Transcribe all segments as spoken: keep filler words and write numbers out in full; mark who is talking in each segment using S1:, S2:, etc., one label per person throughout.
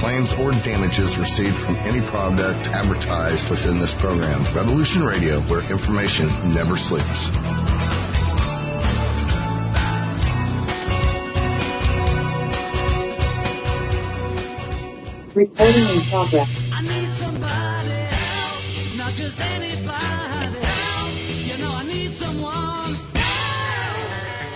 S1: claims or damages received from any product advertised within this program. Revolution Radio, where information never sleeps.
S2: Recording in progress.
S3: I need somebody help, not just anybody help. You know I need someone help.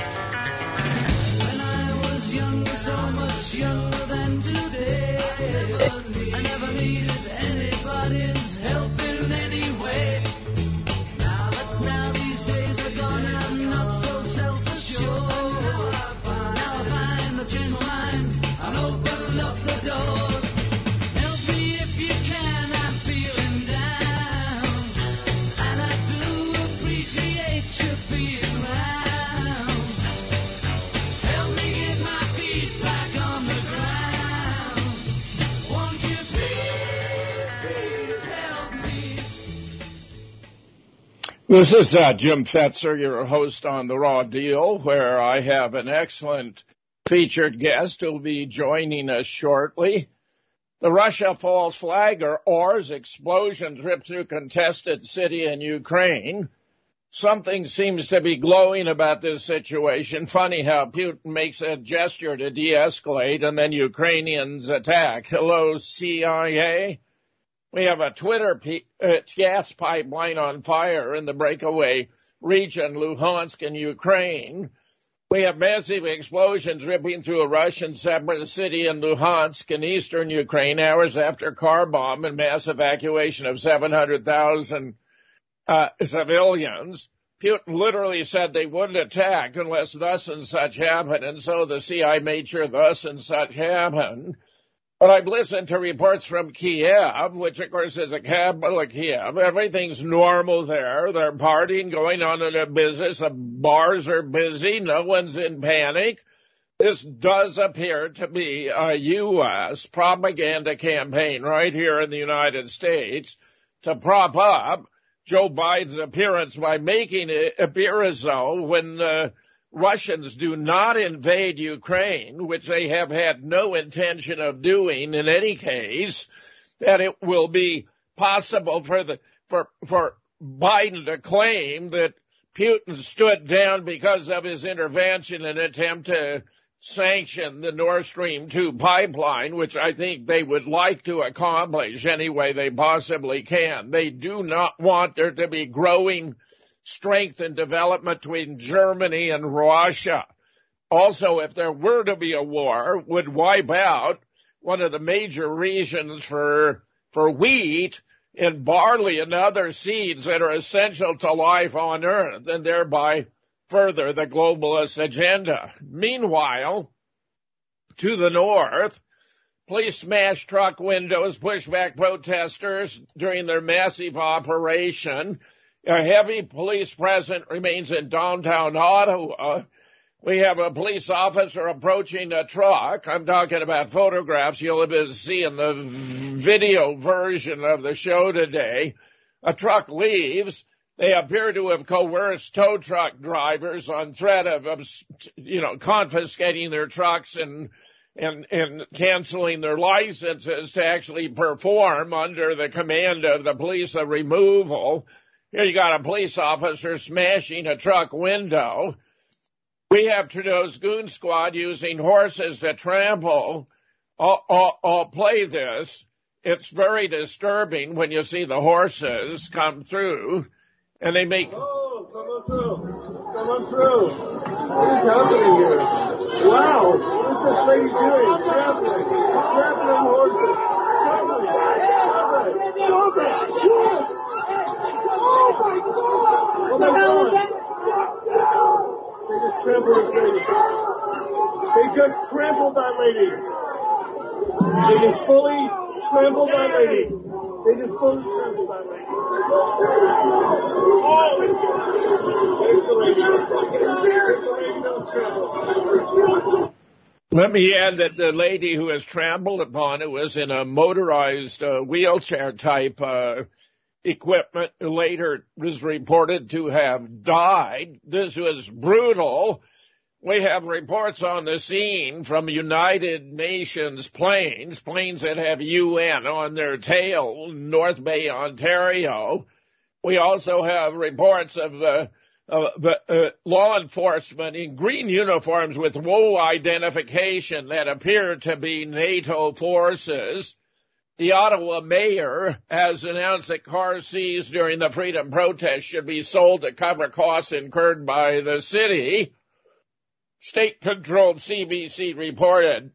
S3: When I was younger, so much younger than today, I never needed anybody's help in any way. Now that now these days are gone, I'm not so self-assured. Now I find a gentle mind, I'll open up the door.
S4: This is uh, Jim Fetzer, your host on The Raw Deal, where I have an excellent featured guest who will be joining us shortly. The Russia false flag, or Or's explosion trip through contested city in Ukraine. Something seems to be glowing about this situation. Funny how Putin makes a gesture to de-escalate and then Ukrainians attack. Hello, C I A. We have a Twitter p- uh, gas pipeline on fire in the breakaway region, Luhansk in Ukraine. We have massive explosions ripping through a Russian separate city in Luhansk in eastern Ukraine hours after car bomb and mass evacuation of seven hundred thousand uh, civilians. Putin literally said they wouldn't attack unless thus and such happened, and so the C I A made sure thus and such happened. But I've listened to reports from Kiev, which, of course, is a capital of Kiev. Everything's normal there. They're partying, going on in their business. The bars are busy. No one's in panic. This does appear to be a U S propaganda campaign right here in the United States to prop up Joe Biden's appearance by making it appear as though when the Russians do not invade Ukraine, which they have had no intention of doing in any case, that it will be possible for the for for Biden to claim that Putin stood down because of his intervention in an attempt to sanction the Nord Stream two pipeline, which I think they would like to accomplish any way they possibly can. They do not want there to be growing strength and development between Germany and Russia. Also, if there were to be a war, would wipe out one of the major regions for for wheat and barley and other seeds that are essential to life on Earth, and thereby further the globalist agenda. Meanwhile, to the north, police smashed truck windows, pushed back protesters during their massive operation. A heavy police presence remains in downtown Ottawa. We have a police officer approaching a truck. I'm talking about photographs you'll be able to see in the video version of the show today. A truck leaves. They appear to have coerced tow truck drivers on threat of, you know, confiscating their trucks and and and canceling their licenses to actually perform under the command of the police of removal. Here you got a police officer smashing a truck window. We have Trudeau's goon squad using horses to trample. I'll, I'll, I'll play this. It's very disturbing when you see the horses come through, and they make...
S5: Oh, come on through. Come on through. What is happening here? Wow. What is this lady doing? Trampling. Trampling on horses. Trampling. Trampling. Trampling. Oh, my God! What the hell is that? They just trampled this lady. They just trampled that lady. They just fully trampled that lady. They just fully trampled that lady. Oh! There's the lady. There's the lady that was trampled.
S4: Let me add that the lady who was trampled upon it was in a motorized uh, wheelchair-type uh equipment, later was reported to have died. This was brutal. We have reports on the scene from United Nations planes, planes that have U N on their tail, North Bay, Ontario. We also have reports of the uh, uh, law enforcement in green uniforms with low identification that appear to be NATO forces. The Ottawa mayor has announced that cars seized during the freedom protest should be sold to cover costs incurred by the city. State-controlled C B C reported,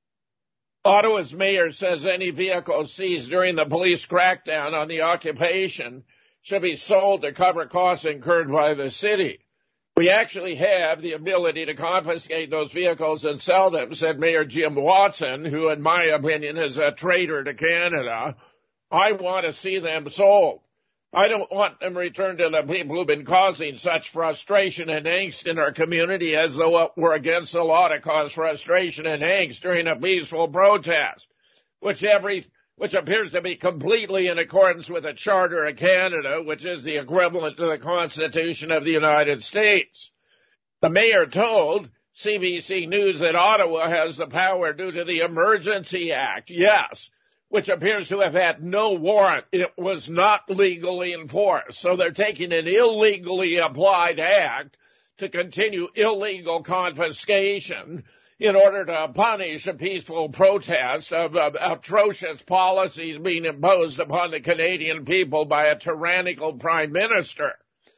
S4: Ottawa's mayor says any vehicle seized during the police crackdown on the occupation should be sold to cover costs incurred by the city. We actually have the ability to confiscate those vehicles and sell them, said Mayor Jim Watson, who in my opinion is a traitor to Canada. I want to see them sold. I don't want them returned to the people who've been causing such frustration and angst in our community, as though we're against the law to cause frustration and angst during a peaceful protest, which every which appears to be completely in accordance with the Charter of Canada, which is the equivalent to the Constitution of the United States. The mayor told C B C News that Ottawa has the power due to the Emergency Act. Yes, which appears to have had no warrant. It was not legally enforced. So they're taking an illegally applied act to continue illegal confiscation in order to punish a peaceful protest of, of atrocious policies being imposed upon the Canadian people by a tyrannical prime minister.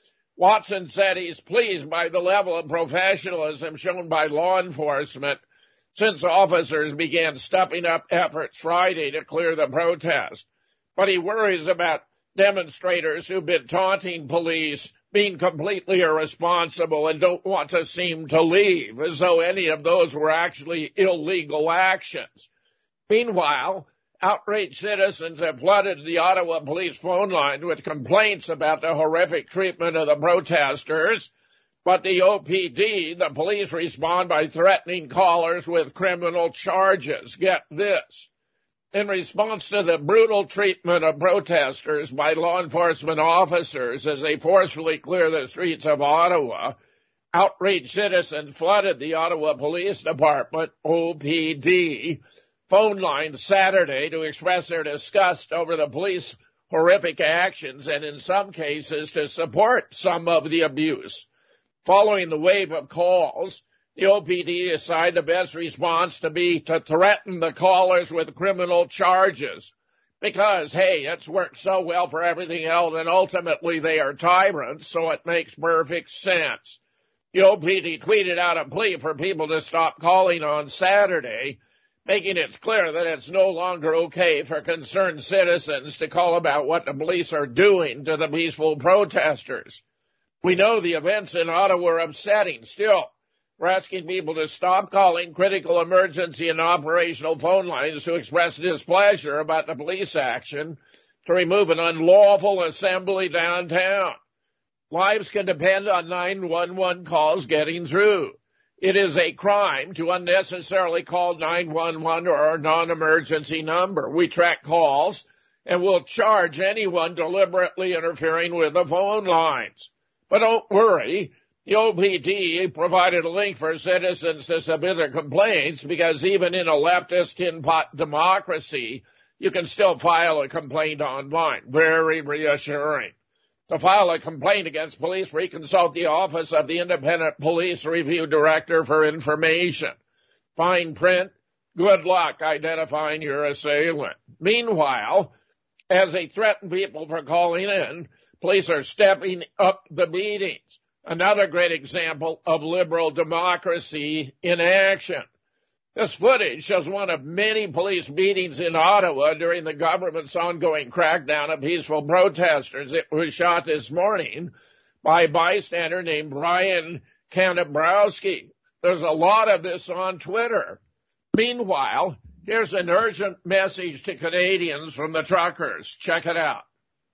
S4: Watson said he's pleased by the level of professionalism shown by law enforcement since officers began stepping up efforts Friday to clear the protest. But he worries about demonstrators who've been taunting police, being completely irresponsible, and don't want to seem to leave, as though any of those were actually illegal actions. Meanwhile, outraged citizens have flooded the Ottawa police phone line with complaints about the horrific treatment of the protesters. But the O P D, the police, respond by threatening callers with criminal charges. Get this. In response to the brutal treatment of protesters by law enforcement officers as they forcefully clear the streets of Ottawa, outraged citizens flooded the Ottawa Police Department, O P D, phone line Saturday to express their disgust over the police horrific actions and in some cases to support some of the abuse. Following the wave of calls, the O P D decided the best response to be to threaten the callers with criminal charges. Because, hey, it's worked so well for everything else, and ultimately they are tyrants, so it makes perfect sense. The O P D tweeted out a plea for people to stop calling on Saturday, making it clear that it's no longer okay for concerned citizens to call about what the police are doing to the peaceful protesters. We know the events in Ottawa are upsetting. Still, we're asking people to stop calling critical emergency and operational phone lines to express displeasure about the police action to remove an unlawful assembly downtown. Lives can depend on nine one one calls getting through. It is a crime to unnecessarily call nine one one or a non-emergency number. We track calls and will charge anyone deliberately interfering with the phone lines. But don't worry, the O P D provided a link for citizens to submit their complaints because even in a leftist tin pot democracy, you can still file a complaint online. Very reassuring. To file a complaint against police, reconsult the Office of the Independent Police Review Director for information. Fine print, good luck identifying your assailant. Meanwhile, as they threaten people for calling in, police are stepping up the beatings. Another great example of liberal democracy in action. This footage shows one of many police beatings in Ottawa during the government's ongoing crackdown of peaceful protesters. It was shot this morning by a bystander named Brian Kanabrowski. There's a lot of this on Twitter. Meanwhile, here's an urgent message to Canadians from the truckers. Check it out.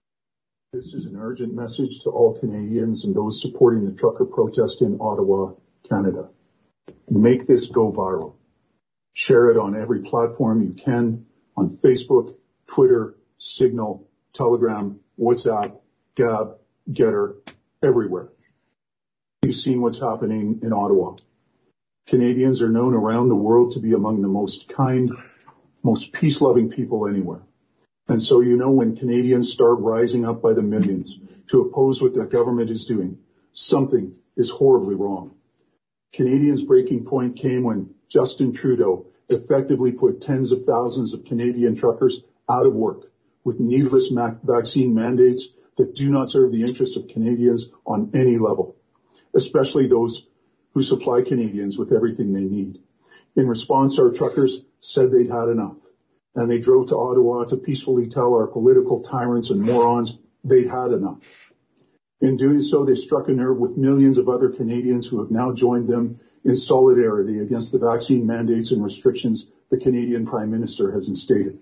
S2: This is an urgent message to all Canadians and those supporting the trucker protest in Ottawa, Canada. Make this go viral. Share it on every platform you can, on Facebook, Twitter, Signal, Telegram, WhatsApp, Gab, Getter, everywhere. You've seen what's happening in Ottawa. Canadians are known around the world to be among the most kind, most peace-loving people anywhere. And so, you know, when Canadians start rising up by the millions to oppose what their government is doing, something is horribly wrong. Canadians' breaking point came when Justin Trudeau effectively put tens of thousands of Canadian truckers out of work with needless mac- vaccine mandates that do not serve the interests of Canadians on any level, especially those who supply Canadians with everything they need. In response, our truckers said they'd had enough, and they drove to Ottawa to peacefully tell our political tyrants and morons they'd had enough. In doing so, they struck a nerve with millions of other Canadians who have now joined them in solidarity against the vaccine mandates and restrictions the Canadian Prime Minister has instated.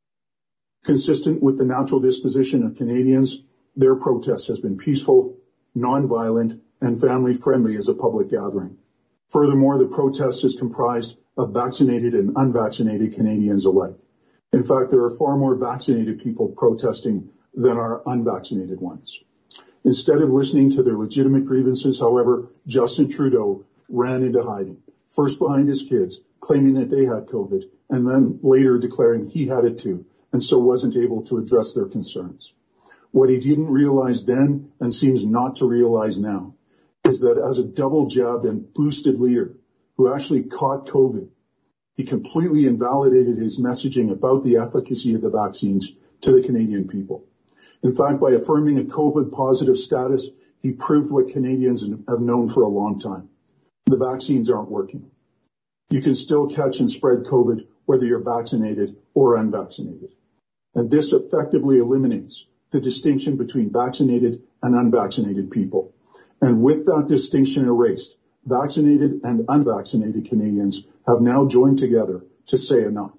S2: Consistent with the natural disposition of Canadians, their protest has been peaceful, non-violent, and family-friendly as a public gathering. Furthermore, the protest is comprised of vaccinated and unvaccinated Canadians alike. In fact, there are far more vaccinated people protesting than are unvaccinated ones. Instead of listening to their legitimate grievances, however, Justin Trudeau ran into hiding, first behind his kids, claiming that they had COVID, and then later declaring he had it too, and so wasn't able to address their concerns. What he didn't realize then, and seems not to realize now, is that as a double-jabbed and boosted leader who actually caught COVID, he completely invalidated his messaging about the efficacy of the vaccines to the Canadian people. In fact, by affirming a COVID-positive status, he proved what Canadians have known for a long time. The vaccines aren't working. You can still catch and spread COVID whether you're vaccinated or unvaccinated. And this effectively eliminates the distinction between vaccinated and unvaccinated people. And with that distinction erased, vaccinated and unvaccinated Canadians have now joined together to say enough.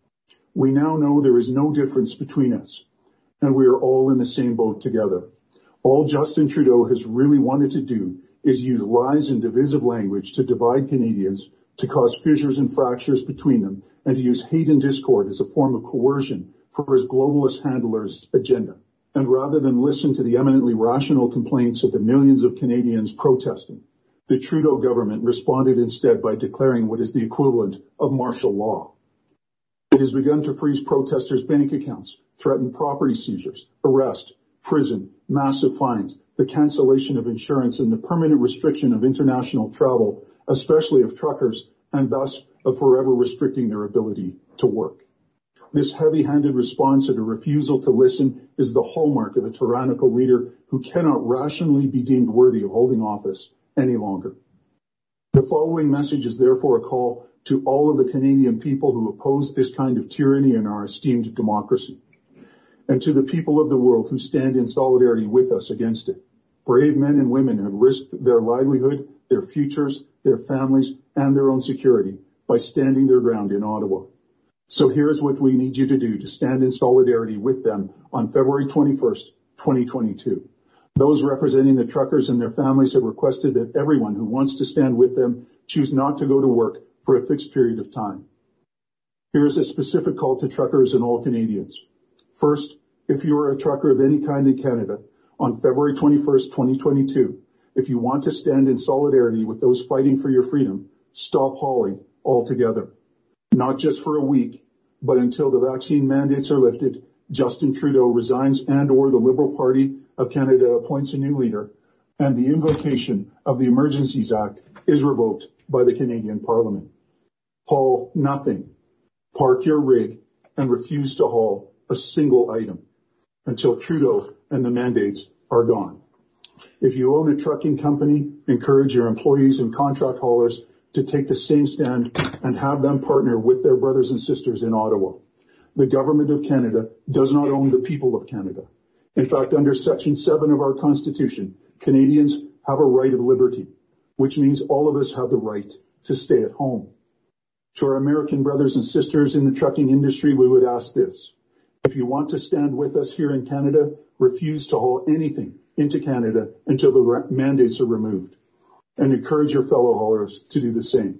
S2: We now know there is no difference between us, and we are all in the same boat together. All Justin Trudeau has really wanted to do is use lies and divisive language to divide Canadians, to cause fissures and fractures between them, and to use hate and discord as a form of coercion for his globalist handler's agenda. And rather than listen to the eminently rational complaints of the millions of Canadians protesting, the Trudeau government responded instead by declaring what is the equivalent of martial law. It has begun to freeze protesters' bank accounts, threaten property seizures, arrest, prison, massive fines, the cancellation of insurance, and the permanent restriction of international travel, especially of truckers, and thus of forever restricting their ability to work. This heavy-handed response and a refusal to listen is the hallmark of a tyrannical leader who cannot rationally be deemed worthy of holding office any longer. The following message is therefore a call to all of the Canadian people who oppose this kind of tyranny in our esteemed democracy, and to the people of the world who stand in solidarity with us against it. Brave men and women have risked their livelihood, their futures, their families, and their own security by standing their ground in Ottawa. So here's what we need you to do to stand in solidarity with them on February twenty-first, twenty twenty-two. Those representing the truckers and their families have requested that everyone who wants to stand with them choose not to go to work for a fixed period of time. Here is a specific call to truckers and all Canadians. First, if you are a trucker of any kind in Canada, on February twenty-first, twenty twenty-two, if you want to stand in solidarity with those fighting for your freedom, stop hauling altogether. Not just for a week, but until the vaccine mandates are lifted, Justin Trudeau resigns and or the Liberal Party of Canada appoints a new leader, and the invocation of the Emergencies Act is revoked by the Canadian Parliament. Haul nothing. Park your rig and refuse to haul a single item until Trudeau and the mandates are gone. If you own a trucking company, encourage your employees and contract haulers to take the same stand and have them partner with their brothers and sisters in Ottawa. The Government of Canada does not own the people of Canada. In fact, under Section seven of our Constitution, Canadians have a right of liberty, which means all of us have the right to stay at home. To our American brothers and sisters in the trucking industry, we would ask this. If you want to stand with us here in Canada, refuse to haul anything into Canada until the mandates are removed, and encourage your fellow haulers to do the same.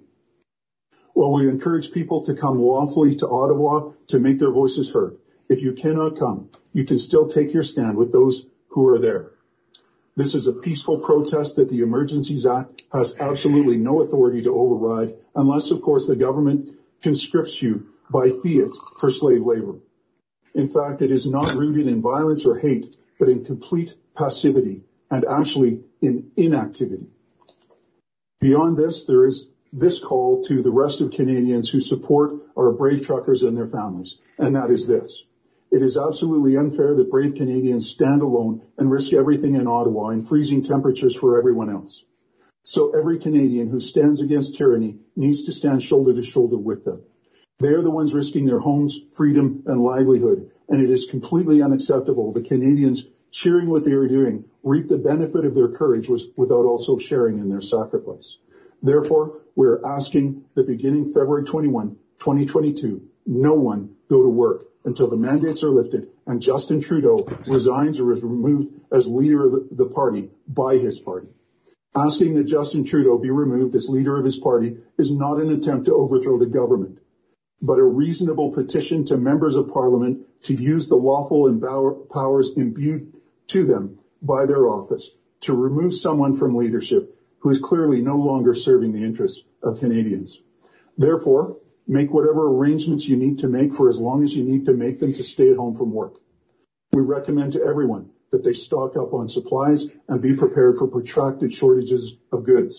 S2: While we encourage people to come lawfully to Ottawa to make their voices heard, if you cannot come, you can still take your stand with those who are there. This is a peaceful protest that the Emergencies Act has absolutely no authority to override unless, of course, the government conscripts you by fiat for slave labor. In fact, it is not rooted in violence or hate, but in complete passivity and actually in inactivity. Beyond this, there is this call to the rest of Canadians who support our brave truckers and their families, and that is this. It is absolutely unfair that brave Canadians stand alone and risk everything in Ottawa in freezing temperatures for everyone else. So every Canadian who stands against tyranny needs to stand shoulder to shoulder with them. They are the ones risking their homes, freedom, and livelihood, and it is completely unacceptable that Canadians cheering what they are doing reap the benefit of their courage without also sharing in their sacrifice. Therefore, we are asking that beginning February twenty-first, twenty twenty-two, no one go to work until the mandates are lifted and Justin Trudeau resigns or is removed as leader of the party by his party. Asking that Justin Trudeau be removed as leader of his party is not an attempt to overthrow the government, but a reasonable petition to members of Parliament to use the lawful powers imbued to them by their office to remove someone from leadership who is clearly no longer serving the interests of Canadians. Therefore, make whatever arrangements you need to make for as long as you need to make them to stay at home from work. We recommend to everyone that they stock up on supplies and be prepared for protracted shortages of goods.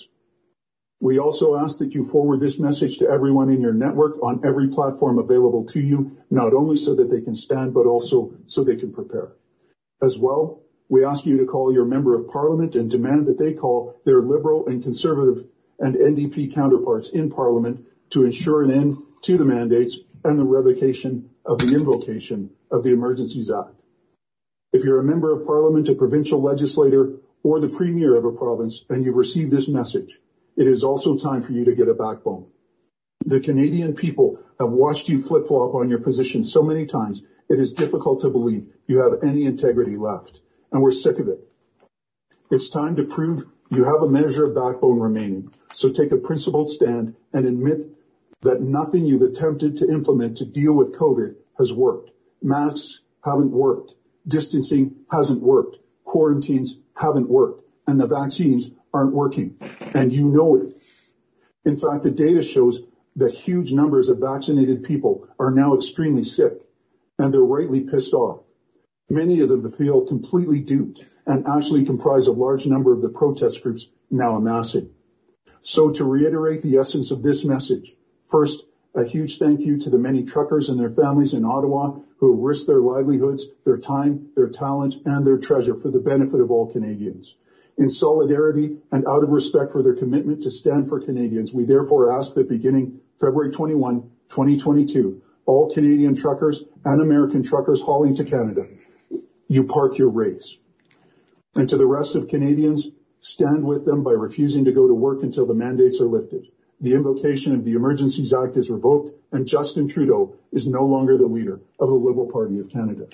S2: We also ask that you forward this message to everyone in your network on every platform available to you, not only so that they can stand, but also so they can prepare. As well, we ask you to call your member of Parliament and demand that they call their Liberal and Conservative and N D P counterparts in Parliament to ensure an end to the mandates and the revocation of the invocation of the Emergencies Act. If you're a member of Parliament, a provincial legislator, or the Premier of a province, and you've received this message, it is also time for you to get a backbone. The Canadian people have watched you flip-flop on your position so many times, it is difficult to believe you have any integrity left, and we're sick of it. It's time to prove you have a measure of backbone remaining, so take a principled stand and admit that nothing you've attempted to implement to deal with COVID has worked. Masks haven't worked. Distancing hasn't worked. Quarantines haven't worked. And the vaccines aren't working. And you know it. In fact, the data shows that huge numbers of vaccinated people are now extremely sick, and they're rightly pissed off. Many of them feel completely duped and actually comprise a large number of the protest groups now amassing. So to reiterate the essence of this message, first, a huge thank you to the many truckers and their families in Ottawa who have risked their livelihoods, their time, their talent, and their treasure for the benefit of all Canadians. In solidarity and out of respect for their commitment to stand for Canadians, we therefore ask that beginning February twenty-first, twenty twenty-two, all Canadian truckers and American truckers hauling to Canada, you park your race. And to the rest of Canadians, stand with them by refusing to go to work until the mandates are lifted. The invocation of the Emergencies Act is revoked, and Justin Trudeau is no longer the leader of the Liberal Party of Canada.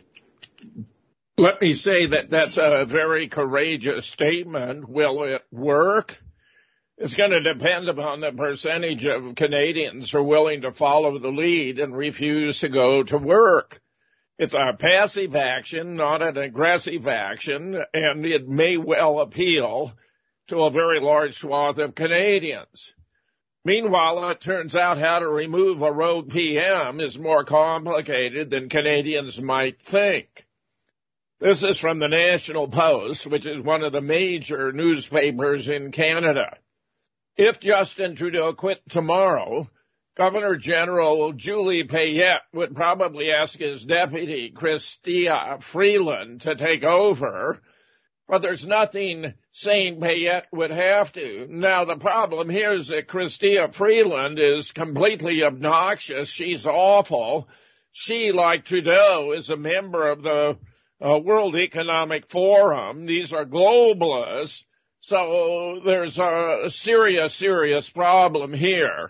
S4: Let me say that that's a very courageous statement. Will it work? It's going to depend upon the percentage of Canadians who are willing to follow the lead and refuse to go to work. It's a passive action, not an aggressive action, and it may well appeal to a very large swath of Canadians. Meanwhile, it turns out how to remove a rogue P M is more complicated than Canadians might think. This is from the National Post, which is one of the major newspapers in Canada. If Justin Trudeau quit tomorrow, Governor General Julie Payette would probably ask his deputy, Chrystia Freeland, to take over, but there's nothing saying Payette would have to. Now, the problem here is that Chrystia Freeland is completely obnoxious. She's awful. She, like Trudeau, is a member of the uh, World Economic Forum. These are globalists. So there's a serious, serious problem here.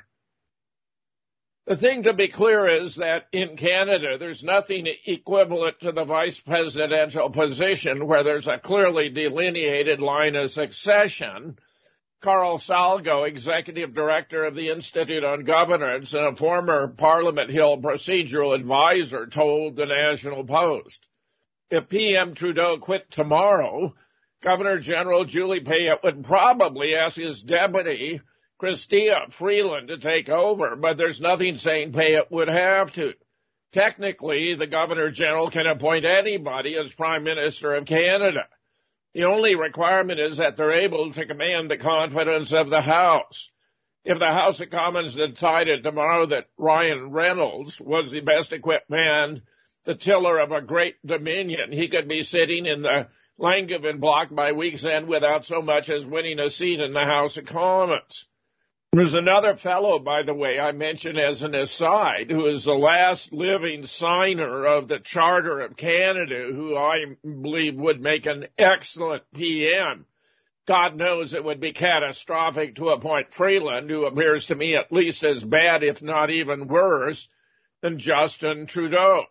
S4: The thing to be clear is that in Canada, there's nothing equivalent to the vice presidential position where there's a clearly delineated line of succession. Carl Salgo, executive director of the Institute on Governance and a former Parliament Hill procedural advisor, told the National Post, if P M Trudeau quit tomorrow, Governor General Julie Payette would probably ask his deputy, Chrystia Freeland, to take over, but there's nothing saying Payette would have to. Technically, the Governor General can appoint anybody as Prime Minister of Canada. The only requirement is that they're able to command the confidence of the House. If the House of Commons decided tomorrow that Ryan Reynolds was the best equipped man, the tiller of a great dominion, he could be sitting in the Langevin block by week's end without so much as winning a seat in the House of Commons. There's another fellow, by the way, I mentioned as an aside, who is the last living signer of the Charter of Canada, who I believe would make an excellent P M. God knows it would be catastrophic to appoint Freeland, who appears to me at least as bad, if not even worse, than Justin Trudeau.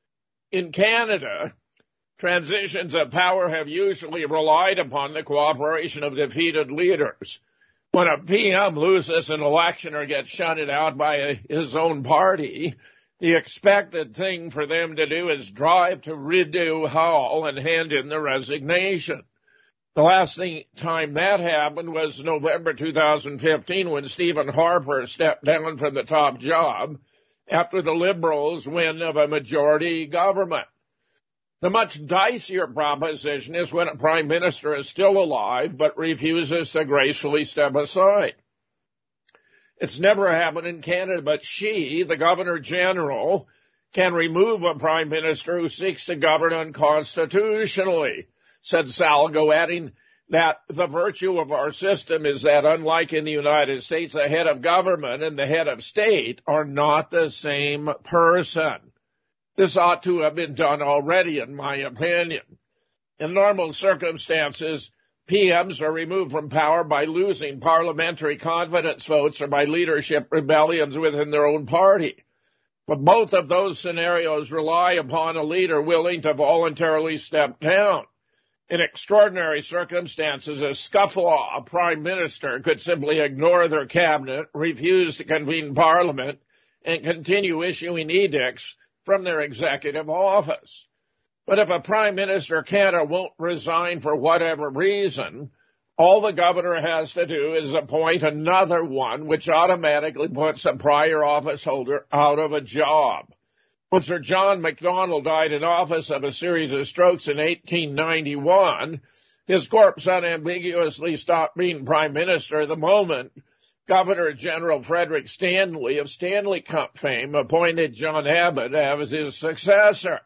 S4: In Canada, transitions of power have usually relied upon the cooperation of defeated leaders. When a P M loses an election or gets shunted out by his own party, the expected thing for them to do is drive to Rideau Hall and hand in the resignation. The last thing, time that happened was November two thousand fifteen, when Stephen Harper stepped down from the top job after the Liberals' win of a majority government. The much dicier proposition is when a prime minister is still alive but refuses to gracefully step aside. It's never happened in Canada, but she, the Governor-General, can remove a prime minister who seeks to govern unconstitutionally, said Salgo, adding that the virtue of our system is that, unlike in the United States, the head of government and the head of state are not the same person. This ought to have been done already, in my opinion. In normal circumstances, P Ms are removed from power by losing parliamentary confidence votes or by leadership rebellions within their own party. But both of those scenarios rely upon a leader willing to voluntarily step down. In extraordinary circumstances, a scufflaw, a prime minister could simply ignore their cabinet, refuse to convene parliament, and continue issuing edicts from their executive office. But if a prime minister can't or won't resign for whatever reason, all the governor has to do is appoint another one, which automatically puts a prior office holder out of a job. When Sir John Macdonald died in office of a series of strokes in eighteen ninety-one, his corpse unambiguously stopped being prime minister the moment Governor General Frederick Stanley of Stanley Cup fame appointed John Abbott as his successor.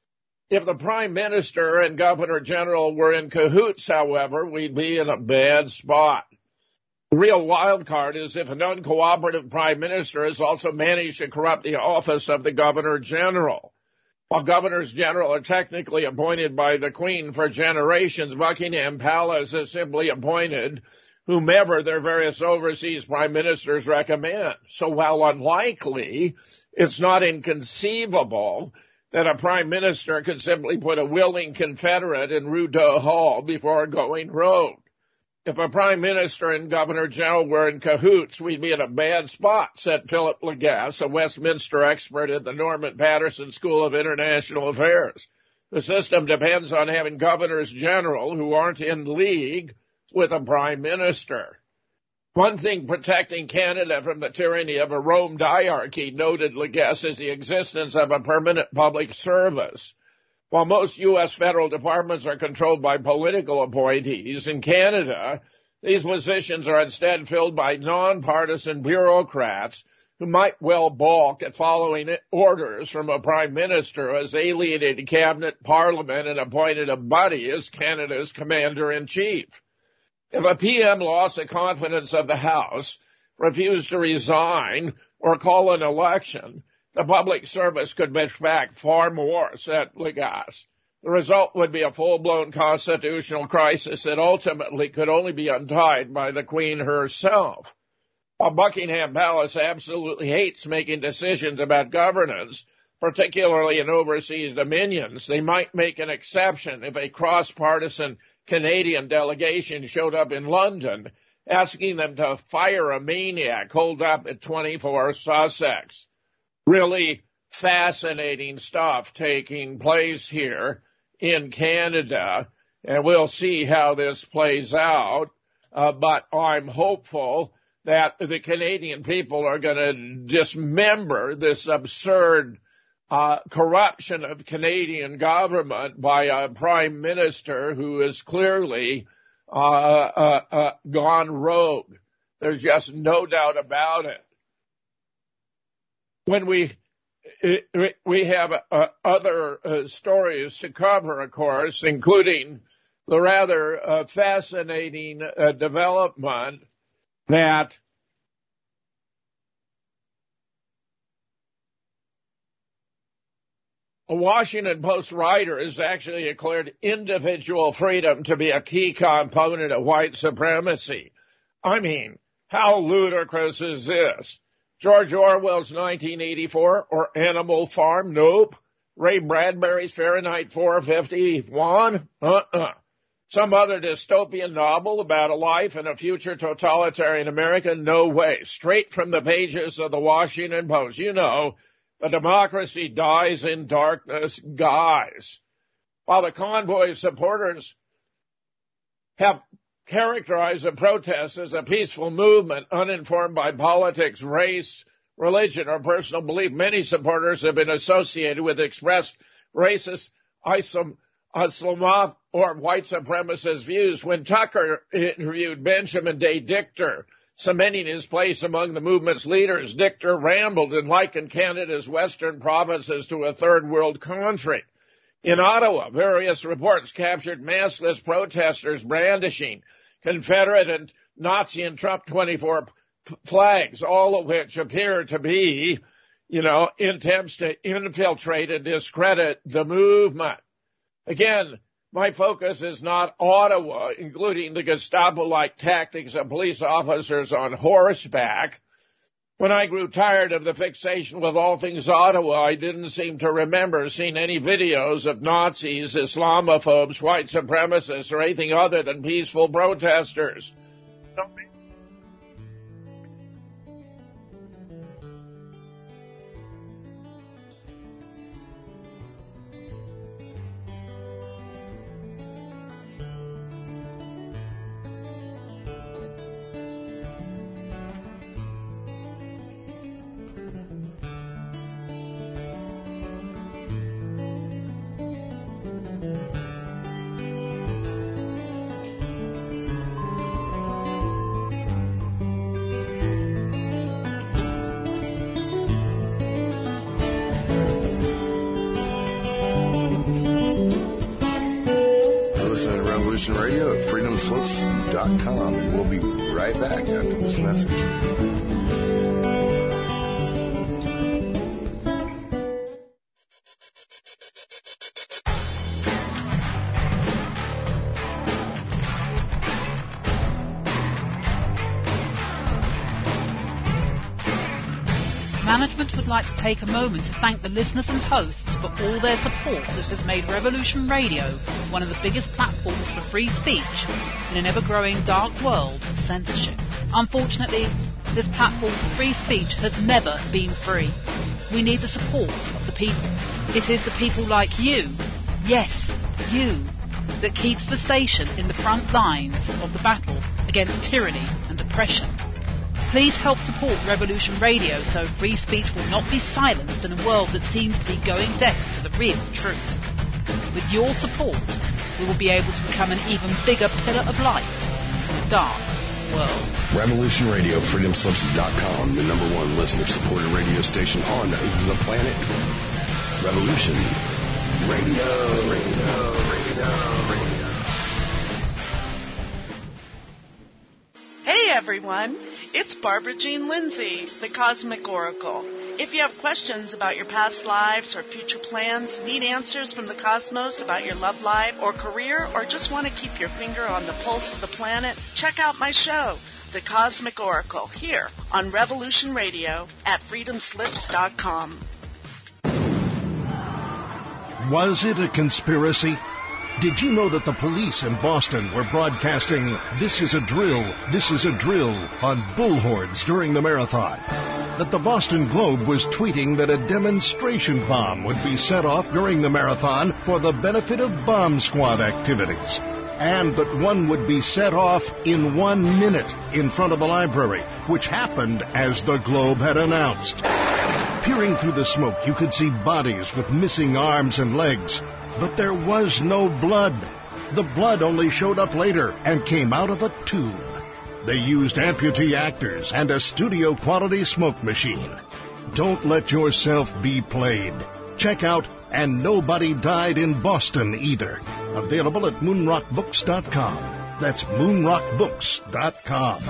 S4: If the Prime Minister and Governor General were in cahoots, however, we'd be in a bad spot. The real wild card is if an uncooperative Prime Minister has also managed to corrupt the office of the Governor General. While Governors General are technically appointed by the Queen for generations, Buckingham Palace has simply appointed whomever their various overseas prime ministers recommend. So while unlikely, it's not inconceivable that a prime minister could simply put a willing Confederate in Rideau Hall before going rogue. If a prime minister and governor general were in cahoots, we'd be in a bad spot, said Philip Legasse, a Westminster expert at the Norman Patterson School of International Affairs. The system depends on having governors general who aren't in league with a prime minister. One thing protecting Canada from the tyranny of a Rome diarchy, noted Legasse, is the existence of a permanent public service. While most U S federal departments are controlled by political appointees, in Canada, these positions are instead filled by nonpartisan bureaucrats who might well balk at following orders from a prime minister who has alienated cabinet, parliament, and appointed a buddy as Canada's commander-in-chief. If a P M lost the confidence of the House, refused to resign, or call an election, the public service could push back far more, said Legasse. The result would be a full-blown constitutional crisis that ultimately could only be untied by the Queen herself. While Buckingham Palace absolutely hates making decisions about governance, particularly in overseas dominions, they might make an exception if a cross-partisan Canadian delegation showed up in London asking them to fire a maniac holed up at twenty-four Sussex. Really fascinating stuff taking place here in Canada. and we'll see how this plays out. Uh, but I'm hopeful that the Canadian people are going to dismember this absurd uh, corruption of Canadian government by a prime minister who is clearly uh, uh, uh, gone rogue. There's just no doubt about it. When we we have uh, other uh, stories to cover, of course, including the rather uh, fascinating uh, development that a Washington Post writer has actually declared individual freedom to be a key component of white supremacy. I mean, how ludicrous is this? George Orwell's nineteen eighty-four or Animal Farm? Nope. Ray Bradbury's Fahrenheit four fifty-one? Uh-uh. Some other dystopian novel about a life in a future totalitarian America? No way. Straight from the pages of the Washington Post. You know, the democracy dies in darkness, guys. While the convoy supporters have characterized the protests as a peaceful movement uninformed by politics, race, religion, or personal belief, many supporters have been associated with expressed racist, Islam, Islamophobic, or white supremacist views. When Tucker interviewed Benjamin Day Dichter, cementing his place among the movement's leaders, Dichter rambled and likened Canada's western provinces to a third world country. In Ottawa, various reports captured maskless protesters brandishing Confederate and Nazi and Trump twenty-four p- flags, all of which appear to be, you know, attempts to infiltrate and discredit the movement. Again, my focus is not Ottawa, including the Gestapo-like tactics of police officers on horseback. When I grew tired of the fixation with all things Ottawa, I didn't seem to remember seeing any videos of Nazis, Islamophobes, white supremacists, or anything other than peaceful protesters.
S1: Radio at freedom slips dot com, and we'll be right back after this message.
S6: Management would like to take a moment to thank the listeners and hosts for all their support that has made Revolution Radio one of the biggest platforms for free speech in an ever-growing dark world of censorship. Unfortunately, this platform for free speech has never been free. We need the support of the people. It is the people like you, yes, you, that keeps the station in the front lines of the battle against tyranny and oppression. Please help support Revolution Radio so free speech will not be silenced in a world that seems to be going deaf to the real truth. With your support, we will be able to become an even bigger pillar of light in a dark world.
S1: Revolution Radio, freedom slips dot com, the number one listener-supported radio station on the planet. Revolution Radio, Radio, Radio, Radio.
S7: Hey everyone, it's Barbara Jean Lindsay, the Cosmic Oracle. If you have questions about your past lives or future plans, need answers from the cosmos about your love life or career, or just want to keep your finger on the pulse of the planet, check out my show, The Cosmic Oracle, here on Revolution Radio at freedom slips dot com.
S8: Was it a conspiracy? Did you know that the police in Boston were broadcasting, "This is a drill, this is a drill," on bullhorns during the marathon? That the Boston Globe was tweeting that a demonstration bomb would be set off during the marathon for the benefit of bomb squad activities? and that one would be set off in one minute in front of the library, which happened as the Globe had announced. Peering through the smoke, you could see bodies with missing arms and legs, but there was no blood. The blood only showed up later and came out of a tube. They used amputee actors and a studio-quality smoke machine. Don't let yourself be played. Check out And Nobody Died in Boston Either. Available at moonrock books dot com. That's moonrock books dot com.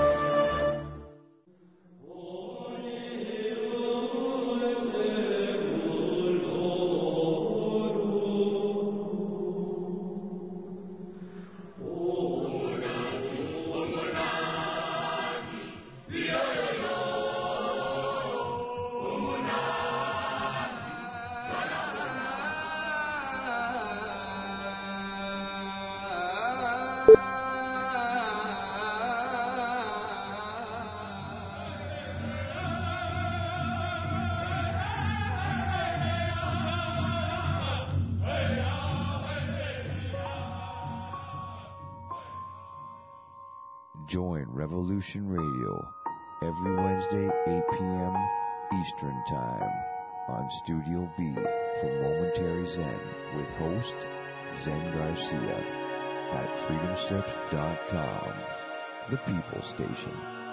S9: Join Revolution Radio every Wednesday, eight p.m. Eastern Time on Studio B for Momentary Zen with host Zen Garcia at freedom slips dot com, the People Station.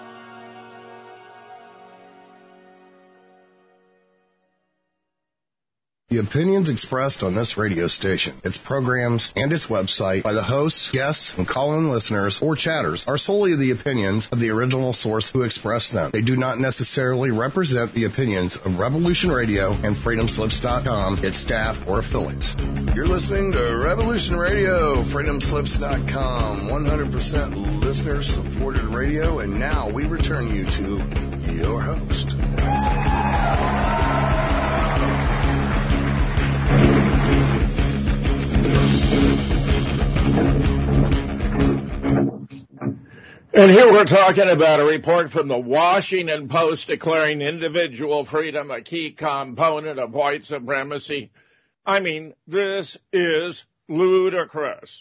S1: The opinions expressed on this radio station, its programs, and its website by the hosts, guests, and call-in listeners or chatters are solely the opinions of the original source who expressed them. They do not necessarily represent the opinions of Revolution Radio and freedom slips dot com, its staff, or affiliates. You're listening to Revolution Radio, freedom slips dot com, one hundred percent listener-supported radio, and now we return you to your host.
S4: And here we're talking about a report from the Washington Post declaring individual freedom a key component of white supremacy. I mean, this is ludicrous.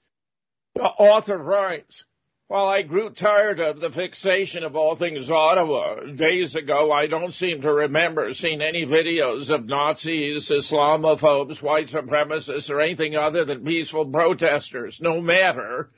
S4: The author writes, while I grew tired of the fixation of all things Ottawa days ago, I don't seem to remember seeing any videos of Nazis, Islamophobes, white supremacists, or anything other than peaceful protesters, no matter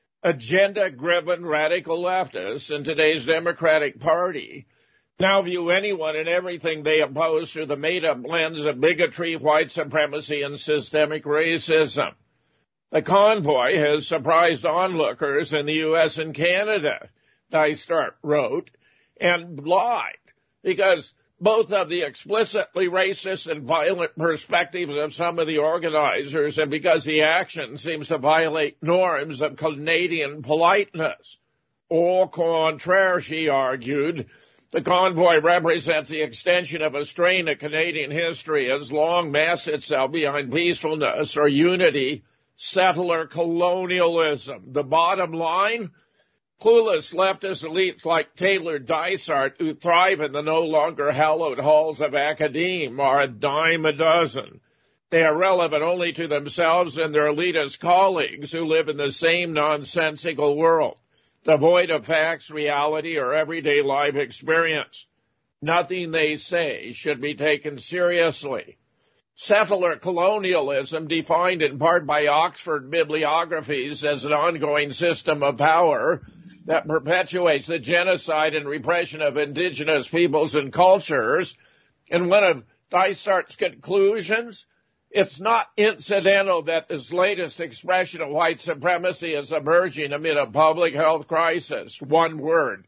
S4: agenda-driven radical leftists in today's Democratic Party now view anyone and everything they oppose through the made-up lens of bigotry, white supremacy, and systemic racism. The convoy has surprised onlookers in the U S and Canada, Dysart wrote, and lied, because both of the explicitly racist and violent perspectives of some of the organizers and because the action seems to violate norms of Canadian politeness. Au contraire, she argued, the convoy represents the extension of a strain of Canadian history has long masked itself behind peacefulness or unity, settler colonialism. The bottom line? Clueless leftist elites like Taylor Dysart, who thrive in the no longer hallowed halls of academe, are a dime a dozen. They are relevant only to themselves and their elitist colleagues who live in the same nonsensical world, devoid of facts, reality, or everyday life experience. Nothing they say should be taken seriously. Settler colonialism, defined in part by Oxford bibliographies as an ongoing system of power that perpetuates the genocide and repression of indigenous peoples and cultures. And one of Dysart's conclusions, it's not incidental that this latest expression of white supremacy is emerging amid a public health crisis. One word,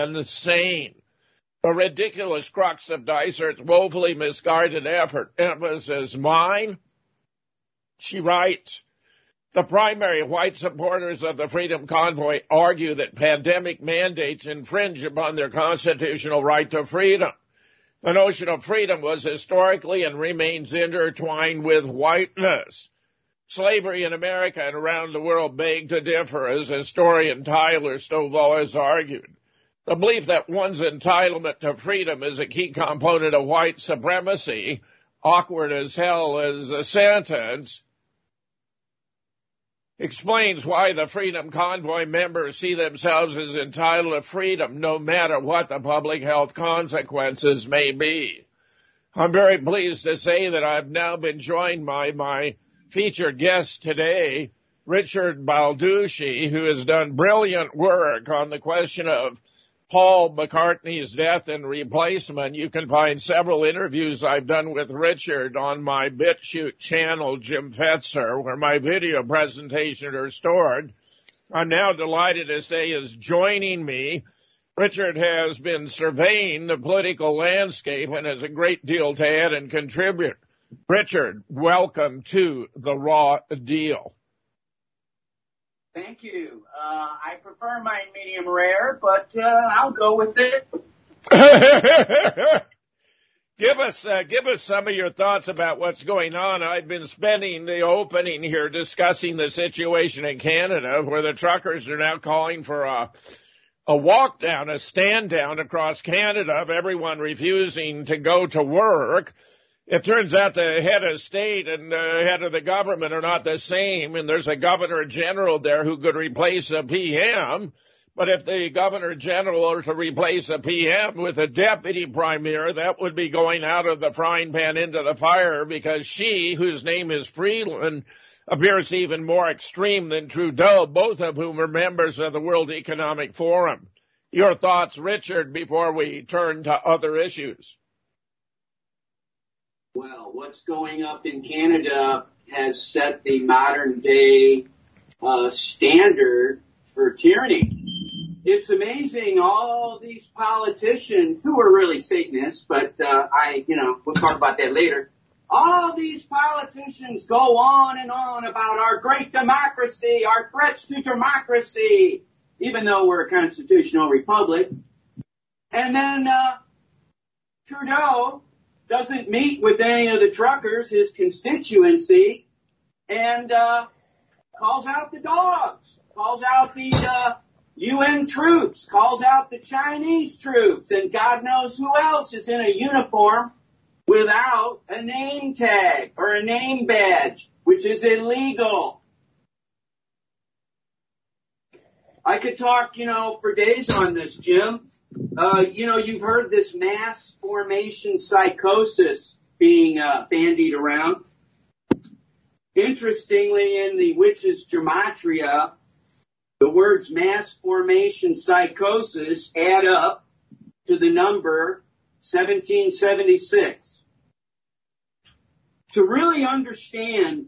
S4: insane. The ridiculous crux of Dysart's woefully misguided effort, emphasis mine. She writes, the primary white supporters of the Freedom Convoy argue that pandemic mandates infringe upon their constitutional right to freedom. The notion of freedom was historically and remains intertwined with whiteness. Slavery in America and around the world beg to differ, as historian Tyler Stovall has argued. The belief that one's entitlement to freedom is a key component of white supremacy, awkward as hell as a sentence, explains why the Freedom Convoy members see themselves as entitled to freedom no matter what the public health consequences may be. I'm very pleased to say that I've now been joined by my featured guest today, Richard Balducci, who has done brilliant work on the question of Paul McCartney's death and replacement. You can find several interviews I've done with Richard on my BitChute channel, Jim Fetzer, where my video presentations are stored. I'm now delighted to say is joining me. Richard has been surveying the political landscape and has a great deal to add and contribute. Richard, welcome to The Raw Deal.
S10: Thank you. Uh, I prefer mine medium rare, but uh, I'll go with it.
S4: give us uh, give us some of your thoughts about what's going on. I've been spending the opening here discussing the situation in Canada, where the truckers are now calling for a a walk down, a stand down across Canada of everyone refusing to go to work. It turns out the head of state and the head of the government are not the same, and there's a governor general there who could replace a P M. But if the governor general were to replace a P M with a deputy premier, that would be going out of the frying pan into the fire, because she, whose name is Freeland, appears even more extreme than Trudeau, both of whom are members of the World Economic Forum. Your thoughts, Richard, before we turn to other issues?
S10: Well, what's going up in Canada has set the modern day uh, standard for tyranny. It's amazing, all these politicians, who are really Satanists, but uh, I, you know, we'll talk about that later. All these politicians go on and on about our great democracy, our threats to democracy, even though we're a constitutional republic. And then uh, Trudeau doesn't meet with any of the truckers, his constituency, and uh, calls out the dogs, calls out the uh, U N troops, calls out the Chinese troops, and God knows who else is in a uniform without a name tag or a name badge, which is illegal. I could talk, you know, for days on this, Jim. Uh, you know, you've heard this mass formation psychosis being uh, bandied around. Interestingly, in the witch's gematria, the words mass formation psychosis add up to the number seventeen seventy-six. To really understand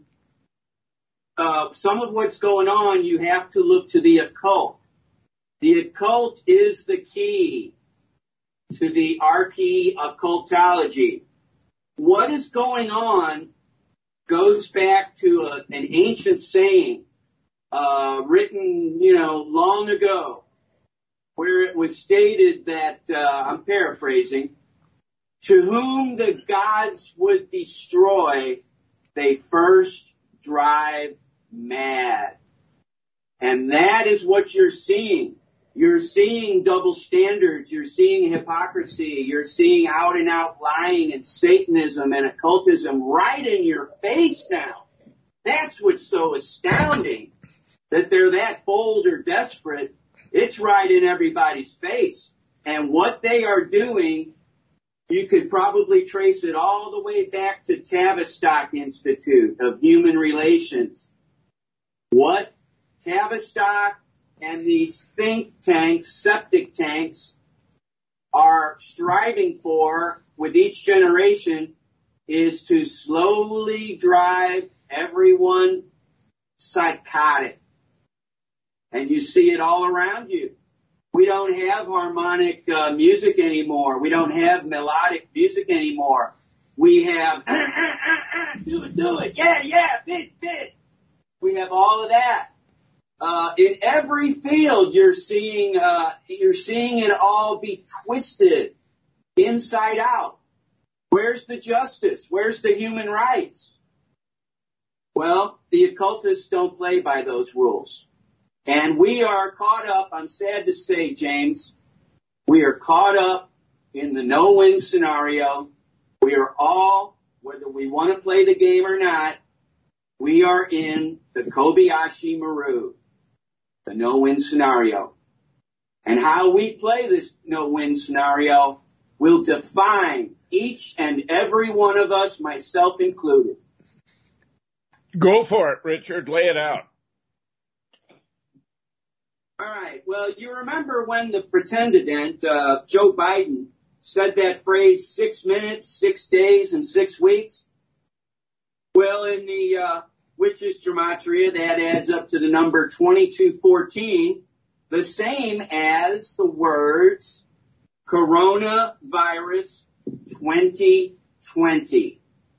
S10: uh, some of what's going on, you have to look to the occult. The occult is the key to the archaeoccultology. What is going on goes back to a, an ancient saying uh, written, you know, long ago, where it was stated that, uh, I'm paraphrasing, to whom the gods would destroy, they first drive mad. And that is what you're seeing. You're seeing double standards. You're seeing hypocrisy. You're seeing out and out lying and Satanism and occultism right in your face now. That's what's so astounding, that they're that bold or desperate. It's right in everybody's face. And what they are doing, you could probably trace it all the way back to Tavistock Institute of Human Relations. What Tavistock and these think tanks, septic tanks, are striving for with each generation is to slowly drive everyone psychotic. And you see it all around you. We don't have harmonic uh, music anymore. We don't have melodic music anymore. We have, uh, uh, uh, uh, do it, do it, yeah, yeah, bit, bit. We have all of that. Uh, in every field, you're seeing, uh, you're seeing it all be twisted inside out. Where's the justice? Where's the human rights? Well, the occultists don't play by those rules. And we are caught up, I'm sad to say, James, we are caught up in the no-win scenario. We are all, whether we want to play the game or not, we are in the Kobayashi Maru, the no-win scenario. And how we play this no-win scenario will define each and every one of us, myself included.
S4: Go for it, Richard. Lay it out.
S10: All right. Well, you remember when the pretendent, uh, Joe Biden, said that phrase, six minutes, six days, and six weeks? Well, in the uh, witches' gematria, that adds up to the number twenty-two fourteen, the same as the words coronavirus twenty twenty.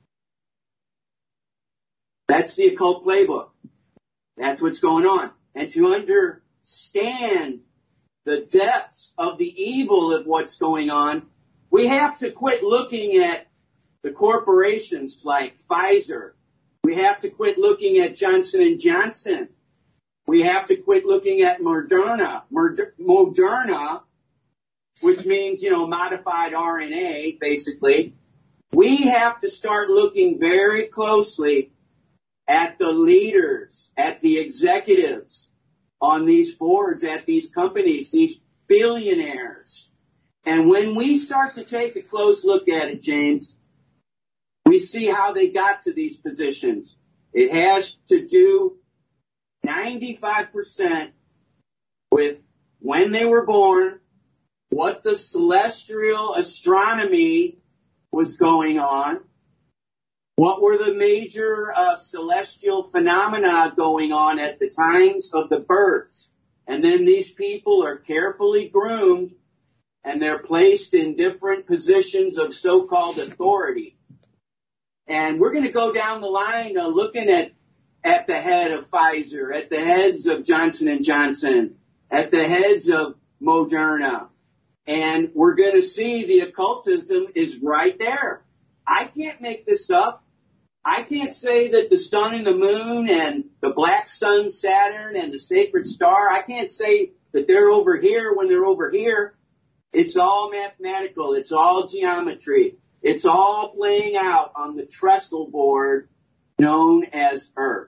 S10: That's the occult playbook. That's what's going on. And to understand the depths of the evil of what's going on, we have to quit looking at the corporations like Pfizer. We have to quit looking at Johnson and Johnson. We have to quit looking at Moderna. Moderna, which means, you know, modified R N A, basically. We have to start looking very closely at the leaders, at the executives on these boards, at these companies, these billionaires. And when we start to take a close look at it, James, we see how they got to these positions. It has to do ninety-five percent with when they were born, what the celestial astronomy was going on, what were the major uh, celestial phenomena going on at the times of the births. And then these people are carefully groomed and they're placed in different positions of so-called authority. And we're going to go down the line uh, looking at at the head of Pfizer, at the heads of Johnson and Johnson, at the heads of Moderna. And we're going to see the occultism is right there. I can't make this up. I can't say that the sun and the moon and the black sun, Saturn, and the sacred star, I can't say that they're over here when they're over here. It's all mathematical. It's all geometry. It's all playing out on the trestle board known as Earth.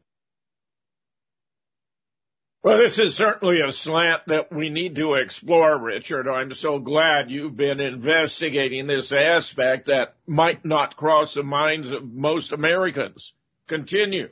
S4: Well, this is certainly a slant that we need to explore, Richard. I'm so glad you've been investigating this aspect that might not cross the minds of most Americans. Continue.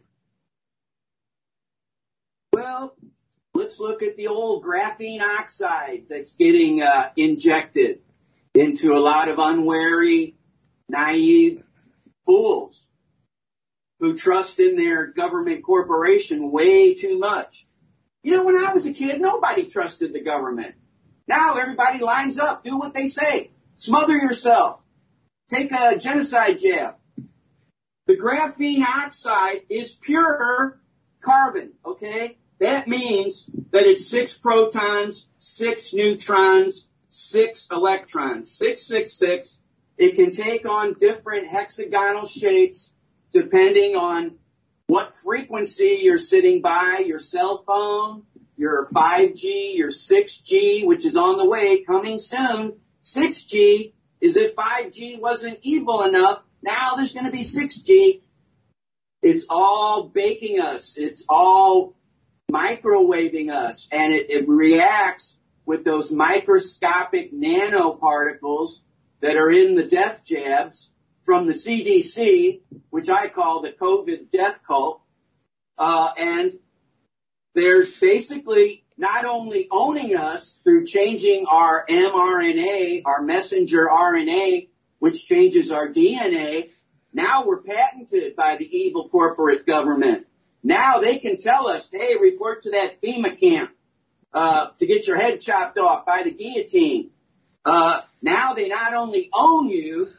S10: Well, let's look at the old graphene oxide that's getting uh, injected into a lot of unwary, naive fools who trust in their government corporation way too much. You know, when I was a kid, nobody trusted the government. Now everybody lines up, do what they say. Smother yourself. Take a genocide jab. The graphene oxide is pure carbon, okay? That means that it's six protons, six neutrons, six electrons. Six, six, six. It can take on different hexagonal shapes depending on what frequency you're sitting by, your cell phone, your five G, your six G, which is on the way, coming soon. six G is if five G wasn't evil enough, now there's going to be six G. It's all baking us. It's all microwaving us, and it, it reacts with those microscopic nanoparticles that are in the death jabs from the C D C, which I call the COVID death cult, uh, and they're basically not only owning us through changing our mRNA, our messenger R N A, which changes our D N A, now we're patented by the evil corporate government. Now they can tell us, hey, report to that FEMA camp uh, to get your head chopped off by the guillotine. Uh, now they not only own you,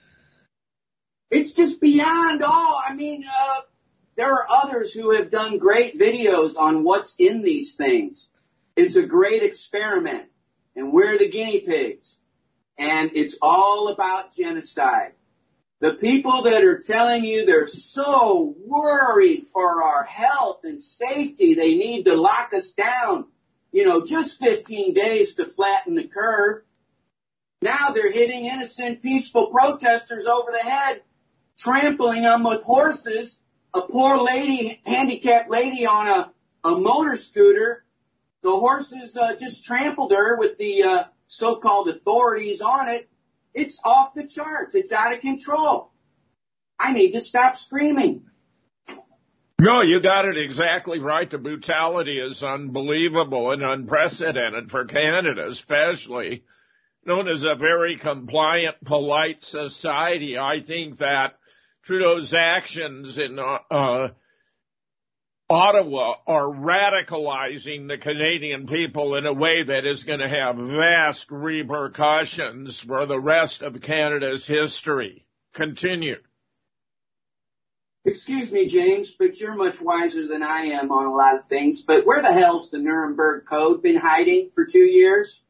S10: it's just beyond all. I mean, uh, there are others who have done great videos on what's in these things. It's a great experiment, and we're the guinea pigs. And it's all about genocide. The people that are telling you they're so worried for our health and safety, they need to lock us down, you know, just fifteen days to flatten the curve. Now they're hitting innocent, peaceful protesters over the head, trampling them with horses a poor lady, handicapped lady on a, a motor scooter. The horses uh, just trampled her with the uh, so-called authorities on it. It's off the charts. It's out of control. I need to stop screaming.
S4: No, you got it exactly right. The brutality is unbelievable and unprecedented for Canada, especially. Known as a very compliant, polite society, I think that Trudeau's actions in uh, uh, Ottawa are radicalizing the Canadian people in a way that is going to have vast repercussions for the rest of Canada's history. Continue.
S10: Excuse me, James, but you're much wiser than I am on a lot of things. But where the hell's the Nuremberg Code been hiding for two years?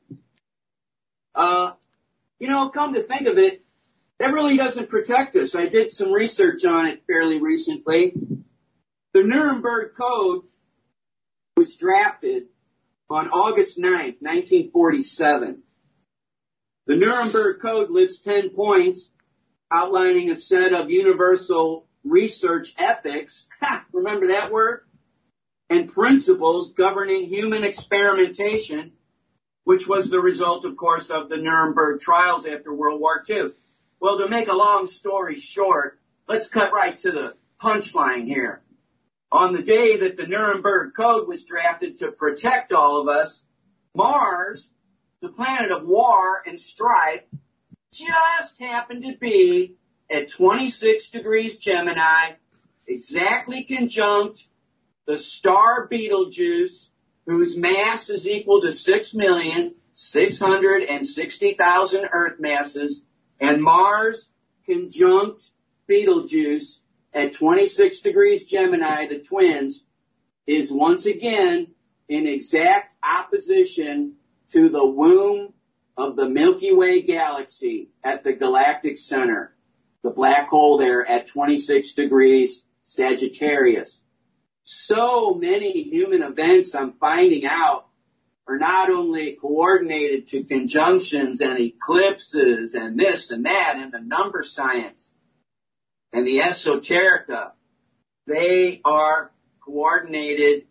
S10: Uh, you know, come to think of it, that really doesn't protect us. I did some research on it fairly recently. The Nuremberg Code was drafted on August ninth, nineteen forty-seven. The Nuremberg Code lists ten points outlining a set of universal research ethics, ha, remember that word, and principles governing human experimentation, which was the result, of course, of the Nuremberg trials after World War Two. Well, to make a long story short, let's cut right to the punchline here. On the day that the Nuremberg Code was drafted to protect all of us, Mars, the planet of war and strife, just happened to be at twenty-six degrees Gemini, exactly conjunct the star Betelgeuse, whose mass is equal to six million six hundred sixty thousand Earth masses, and Mars conjunct Betelgeuse at twenty-six degrees Gemini, the twins, is once again in exact opposition to the womb of the Milky Way galaxy at the galactic center, the black hole there at twenty-six degrees Sagittarius. So many human events, I'm finding out, are not only coordinated to conjunctions and eclipses and this and that and the number science and the esoterica. They are coordinated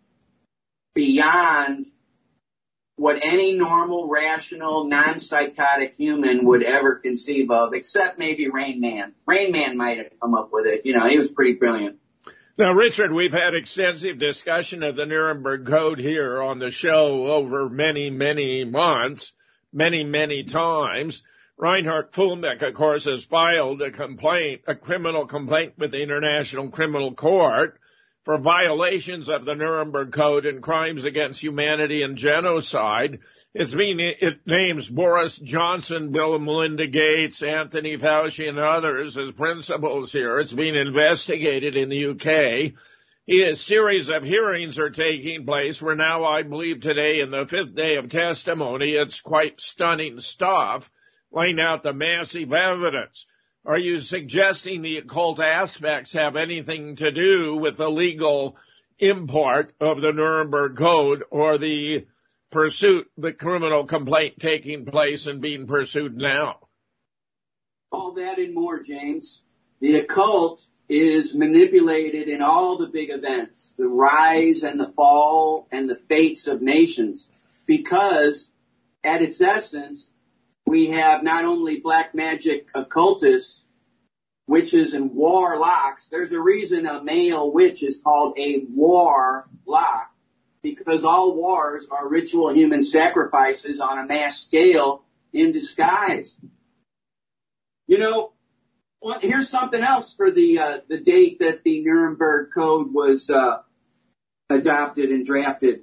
S10: beyond what any normal, rational, non-psychotic human would ever conceive of, except maybe Rain Man. Rain Man might have come up with it. You know, he was pretty brilliant.
S4: Now, Richard, we've had extensive discussion of the Nuremberg Code here on the show over many, many months, many, many times. Reinhard Fulbeck, of course, has filed a complaint, a criminal complaint with the International Criminal Court for violations of the Nuremberg Code and crimes against humanity and genocide. It's been, it names Boris Johnson, Bill and Melinda Gates, Anthony Fauci, and others as principals here. It's being investigated in the U K. A series of hearings are taking place. We're now, I believe, today in the fifth day of testimony. It's quite stunning stuff, laying out the massive evidence. Are you suggesting the occult aspects have anything to do with the legal import of the Nuremberg Code or the pursuit, the criminal complaint taking place and being pursued now?
S10: All that and more, James. The occult is manipulated in all the big events, the rise and the fall and the fates of nations, because at its essence, we have not only black magic occultists, witches, and warlocks. There's a reason a male witch is called a warlock, because all wars are ritual human sacrifices on a mass scale in disguise. You know, well, here's something else for the uh, the date that the Nuremberg Code was uh, adopted and drafted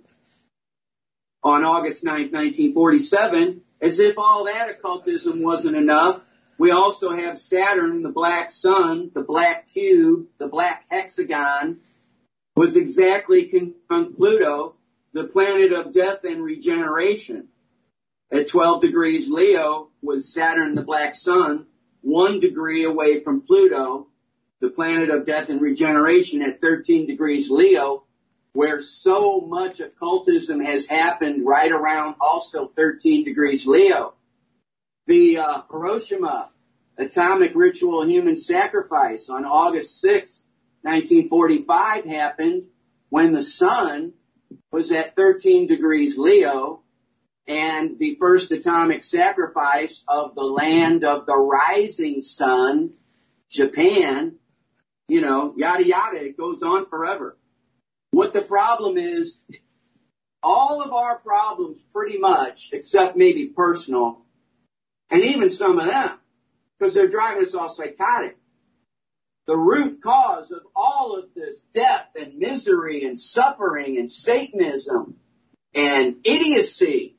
S10: on August ninth, nineteen forty-seven. As if all that occultism wasn't enough, we also have Saturn, the black sun, the black cube, the black hexagon, was exactly conjunct Pluto, the planet of death and regeneration. At twelve degrees Leo was Saturn, the black sun, one degree away from Pluto, the planet of death and regeneration at thirteen degrees Leo, where so much occultism has happened right around also thirteen degrees Leo. The uh, Hiroshima atomic ritual human sacrifice on August sixth, nineteen forty-five happened when the sun was at thirteen degrees Leo, and the first atomic sacrifice of the land of the rising sun, Japan, you know, yada yada, it goes on forever. What the problem is, all of our problems pretty much, except maybe personal, and even some of them, because they're driving us all psychotic. The root cause of all of this death and misery and suffering and Satanism and idiocy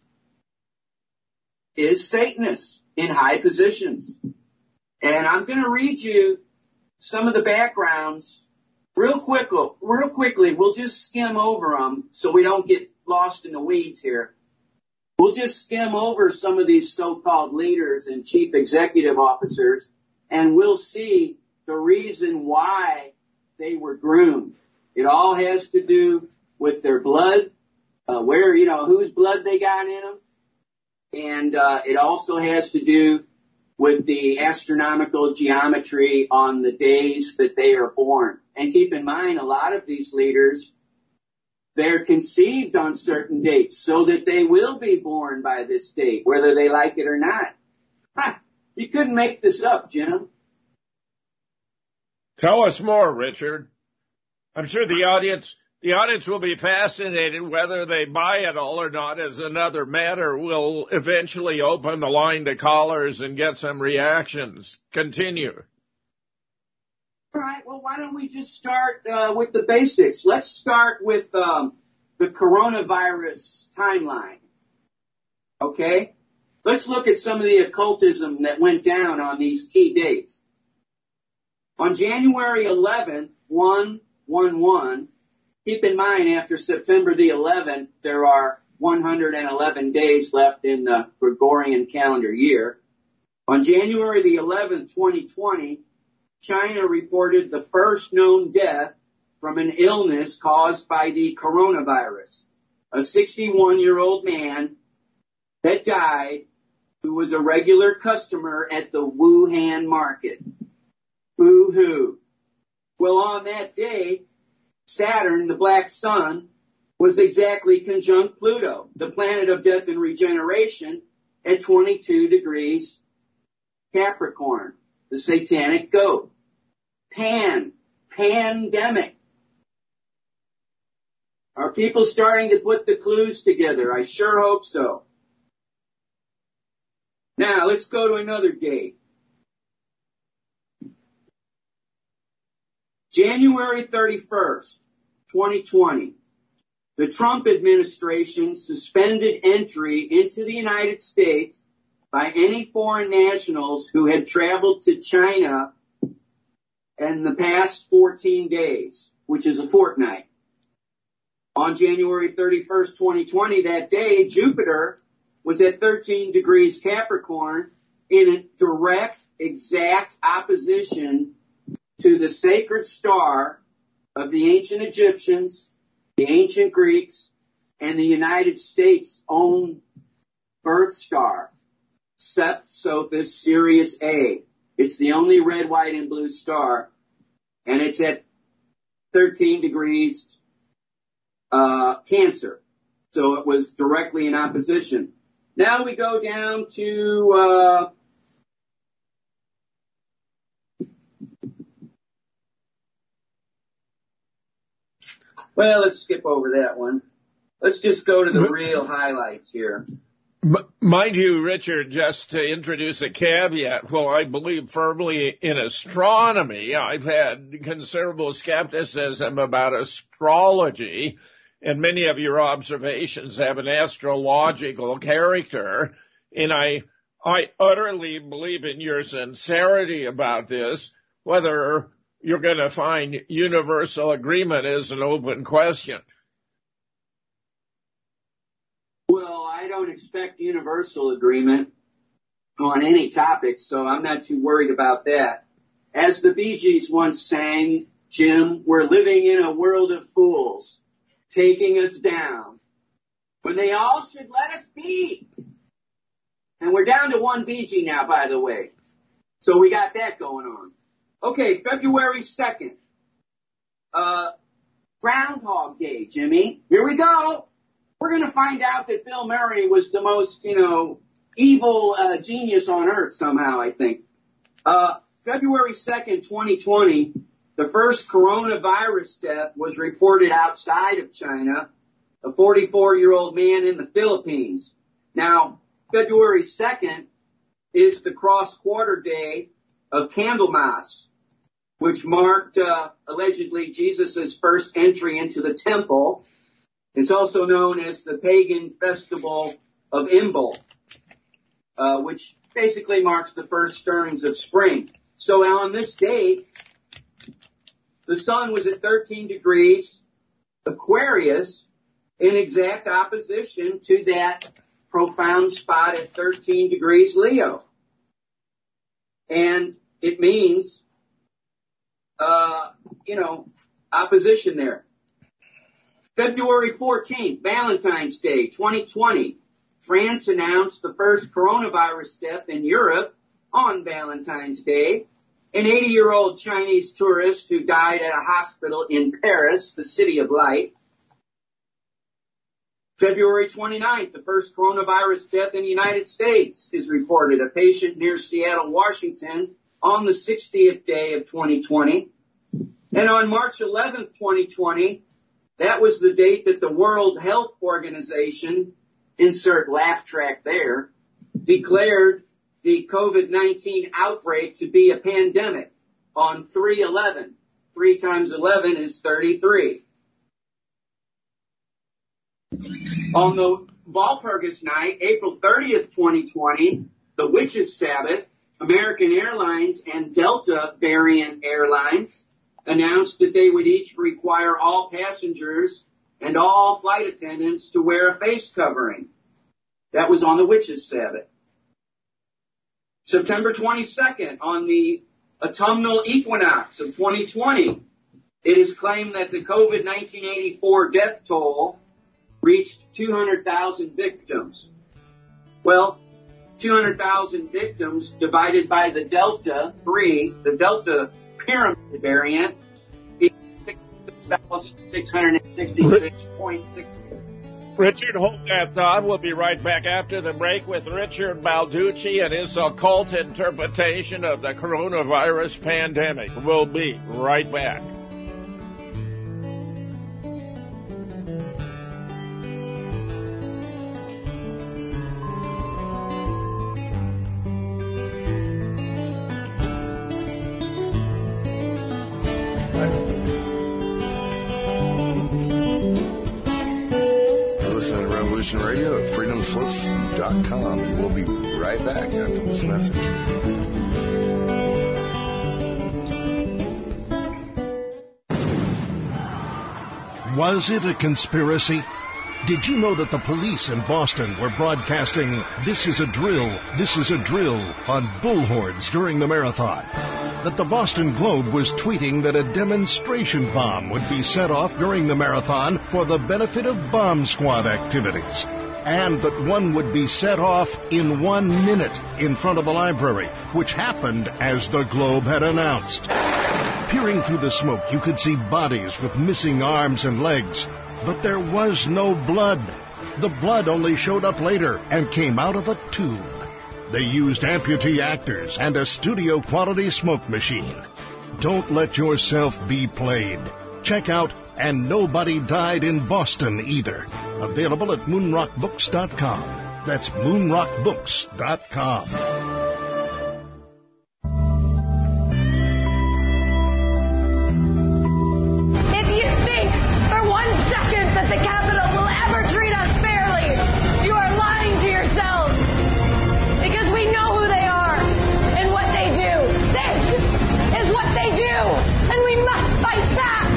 S10: is Satanists in high positions. And I'm going to read you some of the backgrounds real quick, real quickly. We'll just skim over them so we don't get lost in the weeds here. We'll just skim over some of these so-called leaders and chief executive officers, and we'll see the reason why they were groomed. It all has to do with their blood, uh, where, you know, whose blood they got in them. And uh, it also has to do with the astronomical geometry on the days that they are born. And keep in mind, a lot of these leaders, they're conceived on certain dates so that they will be born by this date, whether they like it or not. Ha! You couldn't make this up, Jim.
S4: Tell us more, Richard. I'm sure the audience the audience will be fascinated. Whether they buy it all or not is another matter. We'll eventually open the line to callers and get some reactions. Continue.
S10: All right, well, why don't we just start uh, with the basics? Let's start with um, the coronavirus timeline, okay? Let's look at some of the occultism that went down on these key dates. On January eleventh, one one one, keep in mind after September the eleventh, there are one hundred eleven days left in the Gregorian calendar year. On January the eleventh, twenty twenty, China reported the first known death from an illness caused by the coronavirus. A sixty-one-year-old man that died who was a regular customer at the Wuhan market. Boo-hoo. Well, on that day, Saturn, the black sun, was exactly conjunct Pluto, the planet of death and regeneration, at twenty-two degrees Capricorn, the satanic goat. Pan, pandemic. Are people starting to put the clues together? I sure hope so. Now, let's go to another date. January thirty-first, twenty twenty. The Trump administration suspended entry into the United States by any foreign nationals who had traveled to China in the past fourteen days, which is a fortnight. On January thirty-first, twenty twenty, that day, Jupiter was at thirteen degrees Capricorn in a direct, exact opposition to the sacred star of the ancient Egyptians, the ancient Greeks, and the United States' own birth star, Sept Sophis Sirius A. It's the only red, white, and blue star, and it's at thirteen degrees uh, Cancer. So it was directly in opposition. Now we go down to uh, well, let's skip over that one. Let's just go to the real highlights here.
S4: Mind you, Richard, just to introduce a caveat, well, I believe firmly in astronomy. I've had considerable skepticism about astrology, and many of your observations have an astrological character, and I, I utterly believe in your sincerity about this. Whether you're going to find universal agreement is an open question.
S10: Well, I don't expect universal agreement on any topic, so I'm not too worried about that. As the Bee Gees once sang, Jim, we're living in a world of fools, taking us down, when they all should let us be. And we're down to one Bee Gee now, by the way. So we got that going on. Okay, February second, uh, Groundhog Day, Jimmy. Here we go. We're going to find out that Bill Murray was the most, you know, evil uh, genius on earth somehow, I think. Uh, February second, twenty twenty, the first coronavirus death was reported outside of China, a forty-four-year-old man in the Philippines. Now, February second is the cross-quarter day of Candlemas, which marked uh, allegedly Jesus' first entry into the temple. It's also known as the pagan festival of Imbolc, uh, which basically marks the first stirrings of spring. So on this date, the sun was at thirteen degrees Aquarius, in exact opposition to that profound spot at thirteen degrees Leo. And it means, uh, you know, opposition there. February fourteenth, Valentine's Day, twenty twenty. France announced the first coronavirus death in Europe on Valentine's Day. An eighty-year-old Chinese tourist who died at a hospital in Paris, the City of Light. February twenty-ninth, the first coronavirus death in the United States is reported. A patient near Seattle, Washington, on the sixtieth day of twenty twenty. And on March eleventh, twenty twenty, that was the date that the World Health Organization, insert laugh track there, declared the COVID nineteen outbreak to be a pandemic on three eleven. three times eleven is thirty-three. On the Walpurgis night, April thirtieth, twenty twenty, the Witches' Sabbath, American Airlines and Delta variant airlines announced that they would each require all passengers and all flight attendants to wear a face covering. That was on the Witches' Sabbath. September twenty-second, on the autumnal equinox of twenty twenty, it is claimed that the COVID nineteen eighty-four death toll reached two hundred thousand victims. Well, two hundred thousand victims divided by the Delta three, the Delta pyramid variant, is six thousand six hundred sixty-six point six.
S4: Richard, hold that thought. We'll be right back after the break with Richard Balducci and his occult interpretation of the coronavirus pandemic. We'll be right back.
S1: Radio at freedom slips dot com, and we'll be right back after this message.
S8: Was it a conspiracy? Did you know that the police in Boston were broadcasting "This is a drill, this is a drill" on bullhorns during the marathon? That the Boston Globe was tweeting that a demonstration bomb would be set off during the marathon for the benefit of bomb squad activities, and that one would be set off in one minute in front of a library, which happened as the Globe had announced. Peering through the smoke, you could see bodies with missing arms and legs, but there was no blood. The blood only showed up later and came out of a tube. They used amputee actors and a studio-quality smoke machine. Don't let yourself be played. Check out And Nobody Died in Boston Either. Available at moon rock books dot com. That's moon rock books dot com.
S11: If you think for one second that the Capitol will ever treat us fairly, you are lying to yourselves. Because we know who they are and what they do. This is what they do, and we must fight back.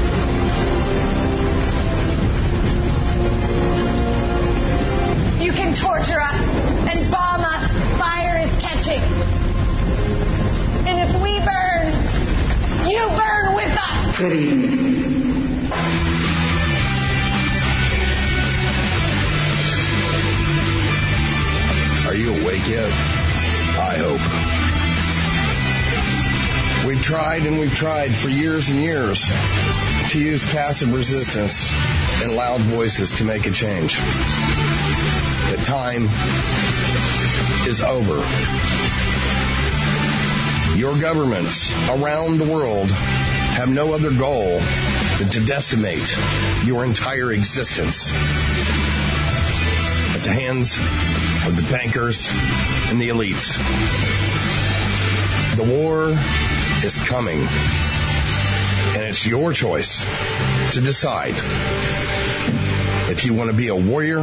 S11: You can torture us and bomb us. Fire is catching. And if we burn, you burn with us.
S12: Good evening.
S1: Are you awake yet? I hope. We've tried and we've tried for years and years. to use passive resistance and loud voices to make a change. The time is over. Your governments around the world have no other goal than to decimate your entire existence at the hands of the bankers and the elites. The war is coming, and it's your choice to decide if you want to be a warrior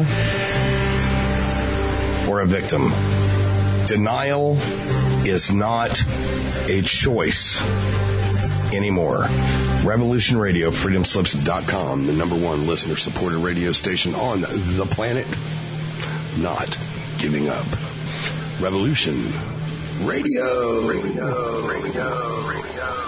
S1: or a victim. Denial is not a choice anymore. Revolution Radio, freedom slips dot com, the number one listener-supported radio station on the planet. Not giving up. Revolution Radio. Radio. Radio. Radio.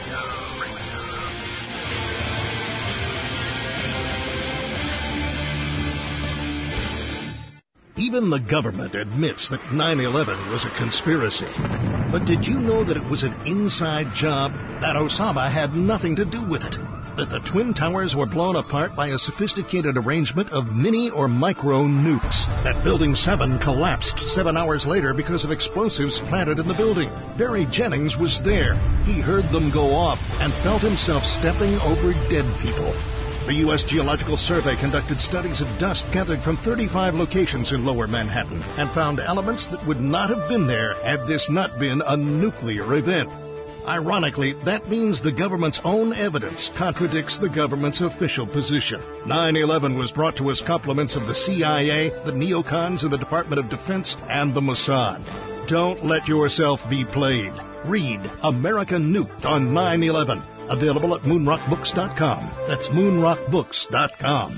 S8: Even the government admits that nine eleven was a conspiracy. But did you know that it was an inside job? That Osama had nothing to do with it. That the Twin Towers were blown apart by a sophisticated arrangement of mini or micro nukes. That Building seven collapsed seven hours later because of explosives planted in the building. Barry Jennings was there. He heard them go off and felt himself stepping over dead people. The U S Geological Survey conducted studies of dust gathered from thirty-five locations in Lower Manhattan and found elements that would not have been there had this not been a nuclear event. Ironically, that means the government's own evidence contradicts the government's official position. nine eleven was brought to us compliments of the C I A, the neocons in the Department of Defense, and the Mossad. Don't let yourself be played. Read American Nuked on nine eleven. Available at moonrock books dot com. That's moonrock books dot com.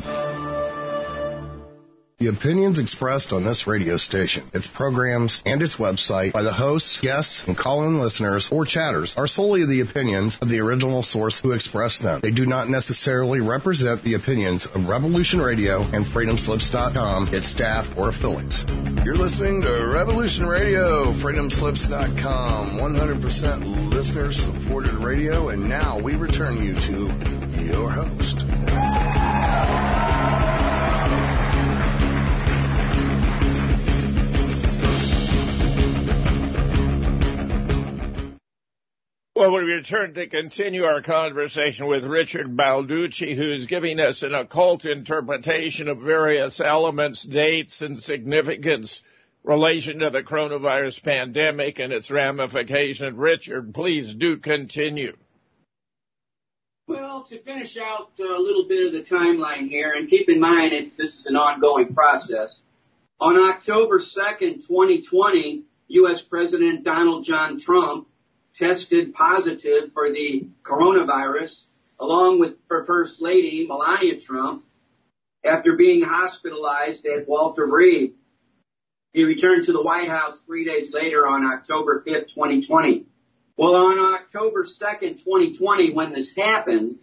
S1: The opinions expressed on this radio station, its programs, and its website by the hosts, guests, and call-in listeners or chatters are solely the opinions of the original source who expressed them. They do not necessarily represent the opinions of Revolution Radio and freedom slips dot com, its staff, or affiliates. You're listening to Revolution Radio, freedom slips dot com, one hundred percent listener-supported radio, and now we return you to your host.
S4: Well, we return to continue our conversation with Richard Balducci, who's giving us an occult interpretation of various elements, dates, and significance relation to the coronavirus pandemic and its ramifications. Richard, please do continue.
S10: Well, to finish out a little bit of the timeline here, and keep in mind it, this is an ongoing process, on October second, twenty twenty, U S President Donald John Trump tested positive for the coronavirus, along with First Lady Melania Trump, after being hospitalized at Walter Reed. He returned to the White House three days later on October fifth, twenty twenty. Well, on October second, twenty twenty, when this happened,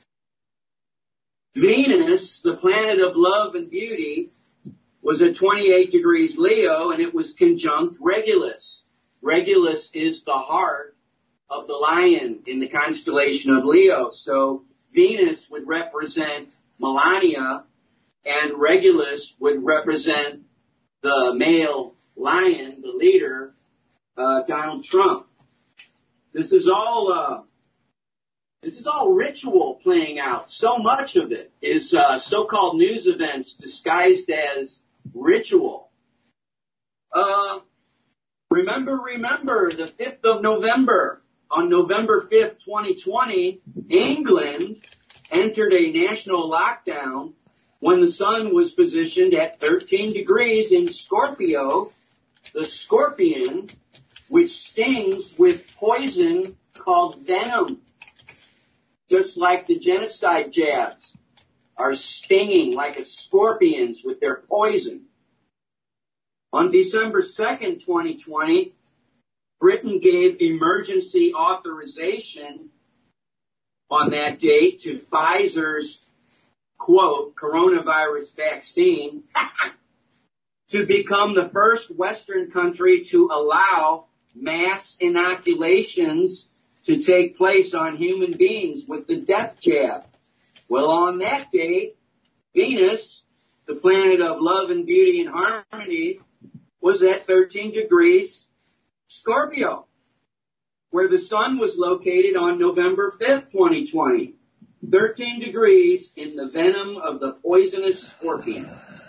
S10: Venus, the planet of love and beauty, was at twenty-eight degrees Leo, and it was conjunct Regulus. Regulus is the heart of the lion in the constellation of Leo. So Venus would represent Melania, and Regulus would represent the male lion, the leader, uh, Donald Trump. This is all uh, this is all ritual playing out. So much of it is uh, so-called news events disguised as ritual. Uh, remember, remember, the fifth of November. On November fifth, twenty twenty, England entered a national lockdown when the sun was positioned at thirteen degrees in Scorpio, the scorpion, which stings with poison called venom. Just like the genocide jabs are stinging like a scorpions with their poison. On December second, twenty twenty, Britain gave emergency authorization on that date to Pfizer's, quote, coronavirus vaccine to become the first Western country to allow mass inoculations to take place on human beings with the death jab. Well, on that date, Venus, the planet of love and beauty and harmony, was at thirteen degrees Scorpio, where the sun was located on November fifth, twenty twenty. thirteen degrees in the venom of the poisonous scorpion.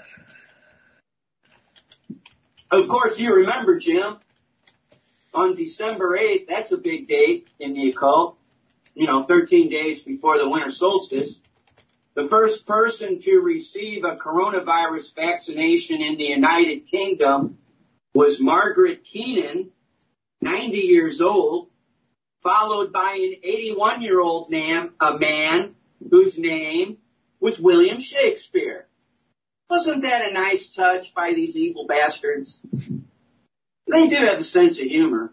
S10: Of course, you remember, Jim, on December eighth, that's a big date in the occult, you know, thirteen days before the winter solstice. The first person to receive a coronavirus vaccination in the United Kingdom was Margaret Keenan, ninety years old, followed by an eighty-one-year-old man, a man whose name was William Shakespeare. Wasn't that a nice touch by these evil bastards? They do have a sense of humor.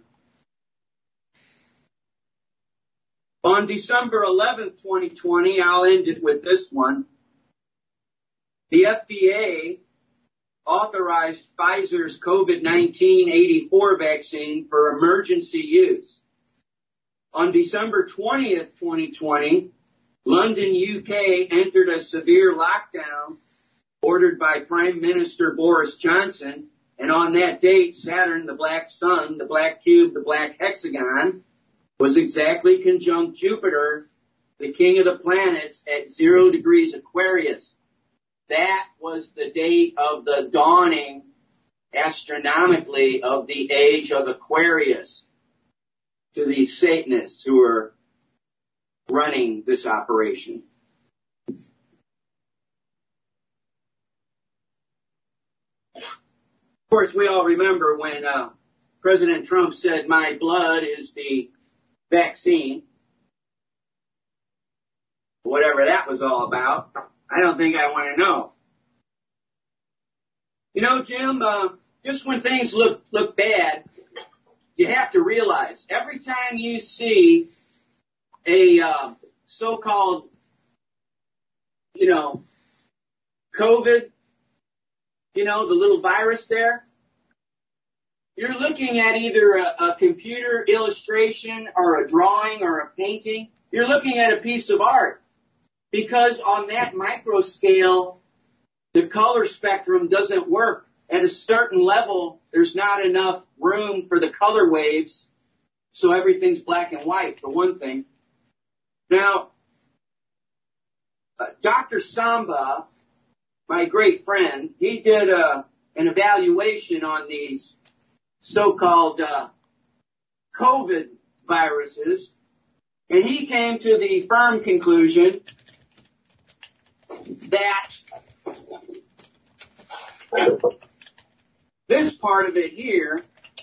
S10: On December eleventh, twenty twenty, I'll end it with this one. The F D A authorized Pfizer's COVID nineteen eighty-four vaccine for emergency use. On December twentieth, twenty twenty, London, U K entered a severe lockdown ordered by Prime Minister Boris Johnson, and on that date, Saturn, the black sun, the black cube, the black hexagon, was exactly conjunct Jupiter, the king of the planets, at zero degrees Aquarius. That was the date of the dawning, astronomically, of the age of Aquarius to these Satanists who are running this operation. Of course, we all remember when uh, President Trump said, "My blood is the vaccine," whatever that was all about. I don't think I want to know. You know, Jim, uh, just when things look look bad, you have to realize every time you see a uh, so-called, you know, COVID, you know, the little virus there, you're looking at either a, a computer illustration or a drawing or a painting. You're looking at a piece of art. Because on that micro scale, the color spectrum doesn't work. At a certain level, there's not enough room for the color waves, so everything's black and white, for one thing. Now, uh, Doctor Samba, my great friend, he did uh, an evaluation on these so-called uh, COVID viruses, and he came to the firm conclusion that this part of it here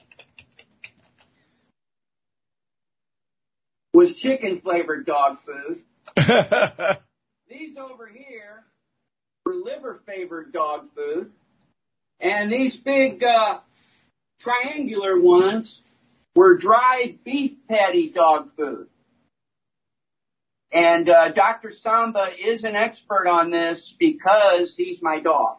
S10: was chicken-flavored dog food. These over here were liver-flavored dog food. And these big uh, triangular ones were dried beef patty dog food. And uh, Doctor Samba is an expert on this because he's my dog.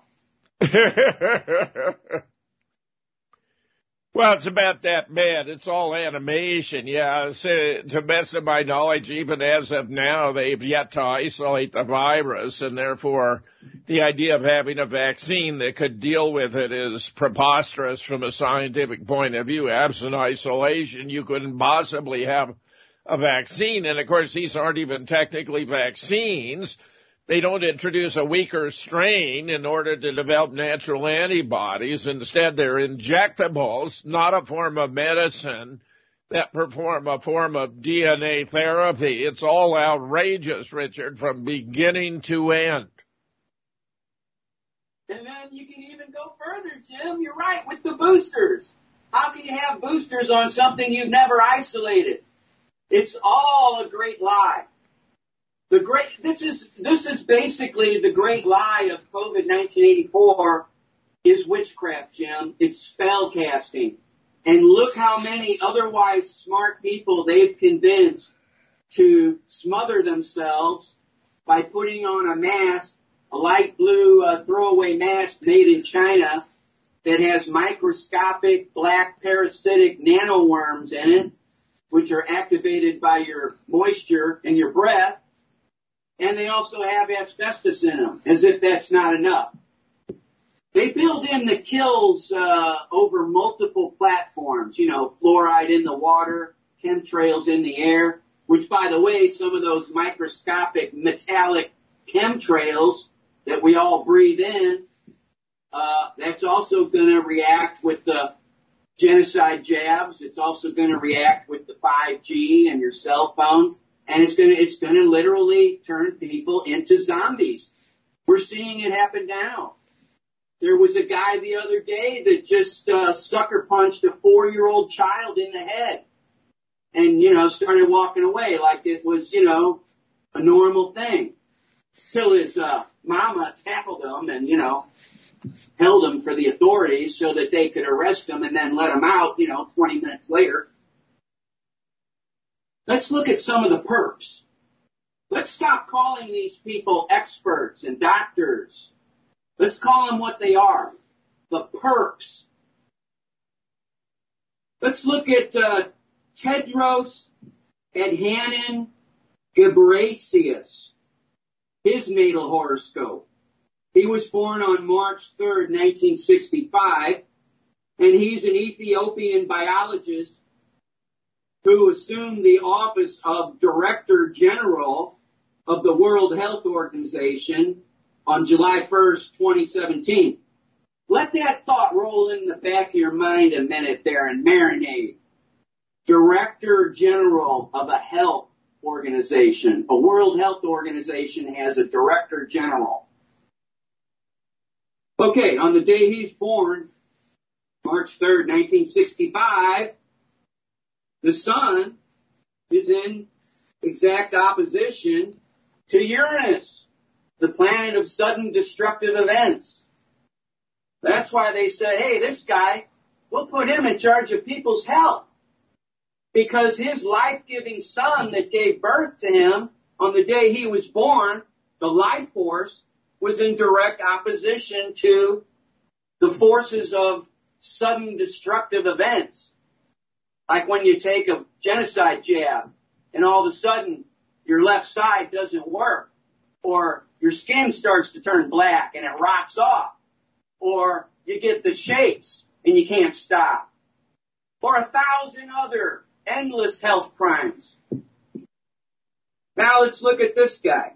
S4: Well, it's about that bad. It's all animation, yeah. So, to the best of my knowledge, even as of now, they've yet to isolate the virus, and therefore the idea of having a vaccine that could deal with it is preposterous from a scientific point of view. Absent isolation, you couldn't possibly have a vaccine. And, of course, these aren't even technically vaccines. They don't introduce a weaker strain in order to develop natural antibodies. Instead, they're injectables, not a form of medicine, that perform a form of D N A therapy. It's all outrageous, Richard, from beginning to end.
S10: And then you can even go further, Jim. You're right, with the boosters. How can you have boosters on something you've never isolated? It's all a great lie. The great, this is, this is basically the great lie of COVID nineteen eighty-four is witchcraft, Jim. It's spell casting. And look how many otherwise smart people they've convinced to smother themselves by putting on a mask, a light blue uh, throwaway mask made in China that has microscopic black parasitic nanoworms in it, which are activated by your moisture and your breath. and they also have asbestos in them, as if that's not enough. They build in the kills uh, over multiple platforms, you know, fluoride in the water, chemtrails in the air, which, by the way, some of those microscopic metallic chemtrails that we all breathe in, uh, that's also going to react with the genocide jabs. It's also going to react with the five G and your cell phones, and it's going to it's going to literally turn people into zombies. We're seeing it happen now. There was a guy the other day that just uh, sucker punched a four-year-old child in the head, and you know started walking away like it was you know a normal thing, till his uh, mama tackled him and you know. held him for the authorities so that they could arrest him and then let him out, you know, twenty minutes later. Let's look at some of the perps. Let's stop calling these people experts and doctors. Let's call them what they are, the perps. Let's look at uh, Tedros Adhanom Ghebreyesus, his natal horoscope. He was born on March third, nineteen sixty-five, and he's an Ethiopian biologist who assumed the office of Director General of the World Health Organization on July first, twenty seventeen. Let that thought roll in the back of your mind a minute there and marinate. Director General of a health organization. A World Health Organization has a Director General. Okay, on the day he's born, March third, nineteen sixty-five, the sun is in exact opposition to Uranus, the planet of sudden destructive events. That's why they said, hey, this guy, we'll put him in charge of people's health. Because his life-giving sun that gave birth to him on the day he was born, the life force, was in direct opposition to the forces of sudden destructive events. Like when you take a genocide jab and all of a sudden your left side doesn't work, or your skin starts to turn black and it rocks off, or you get the shakes and you can't stop, or a thousand other endless health crimes. Now let's look at this guy.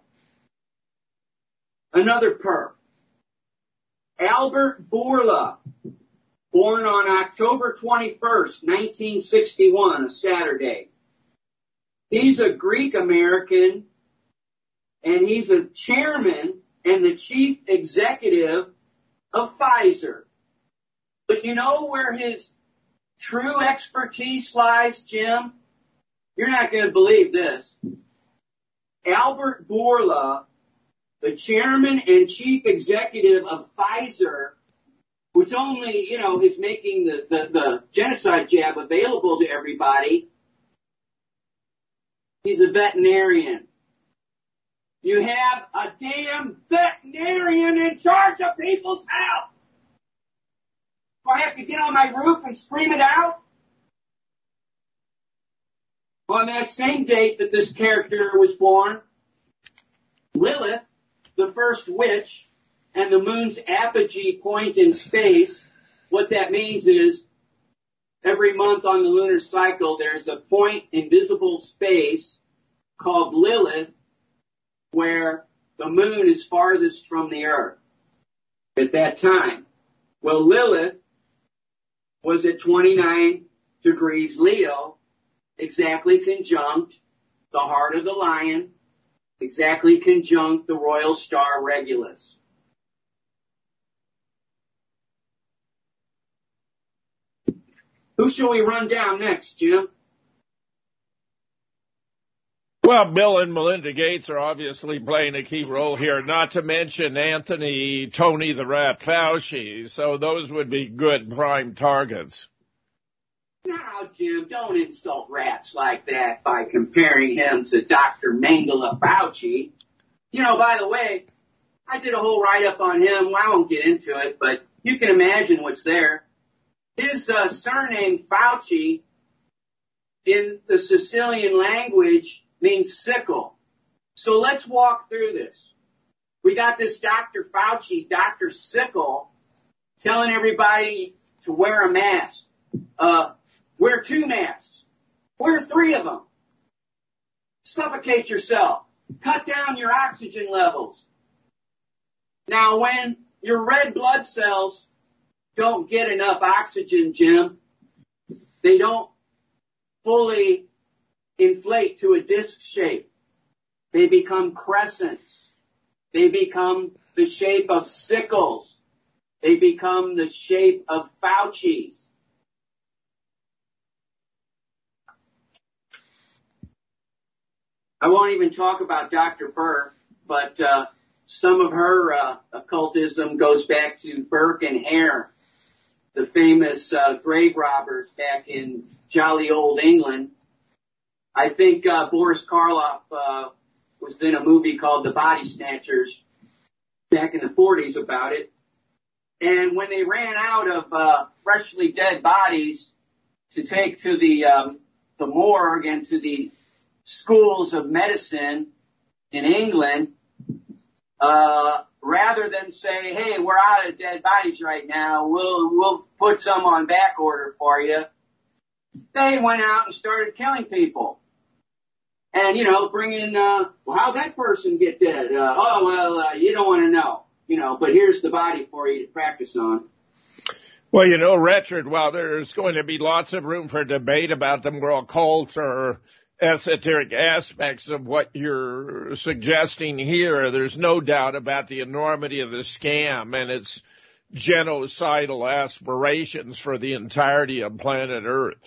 S10: Another perp. Albert Bourla, born on October twenty-first, nineteen sixty-one, a Saturday. He's a Greek-American, and he's a chairman and the chief executive of Pfizer. But you know where his true expertise lies, Jim? You're not going to believe this. Albert Bourla, the chairman and chief executive of Pfizer, which only, you know, is making the, the, the genocide jab available to everybody, he's a veterinarian. You have a damn veterinarian in charge of people's health. Do I have to get on my roof and scream it out? On that same date that this character was born, Lilith, the first witch, and the moon's apogee point in space, what that means is every month on the lunar cycle there's a point in visible space called Lilith where the moon is farthest from the earth at that time. Well, Lilith was at twenty-nine degrees Leo, exactly conjunct the heart of the lion, exactly conjunct the royal star Regulus. Who shall we run down next, Jim?
S4: Well, Bill and Melinda Gates are obviously playing a key role here, not to mention Anthony, Tony the Rat Fauci, so those would be good prime targets.
S10: Now, Jim, don't insult rats like that by comparing him to Doctor Mengele Fauci. You know, by the way, I did a whole write-up on him. Well, I won't get into it, but you can imagine what's there. His uh, surname, Fauci, in the Sicilian language means sickle. So let's walk through this. We got this Doctor Fauci, Doctor Sickle, telling everybody to wear a mask. Uh, wear two masks. Wear three of them. Suffocate yourself. Cut down your oxygen levels. Now, when your red blood cells don't get enough oxygen, Jim, they don't fully inflate to a disc shape. They become crescents. They become the shape of sickles. They become the shape of Fauci's. I won't even talk about Doctor Burke, but uh, some of her uh, occultism goes back to Burke and Hare, the famous uh, grave robbers back in jolly old England. I think uh, Boris Karloff uh, was in a movie called The Body Snatchers back in the forties about it. And when they ran out of uh, freshly dead bodies to take to the um, the morgue and to the schools of medicine in England, uh, rather than say, hey, we're out of dead bodies right now, we'll, we'll put some on back order for you, they went out and started killing people. And, you know, bringing, uh, well, how'd that person get dead? Uh, oh, well, uh, you don't want to know, you know, but here's the body for you to practice on.
S4: Well, you know, Richard, while there's going to be lots of room for debate about the more occult or esoteric aspects of what you're suggesting here, there's no doubt about the enormity of the scam and its genocidal aspirations for the entirety of planet Earth.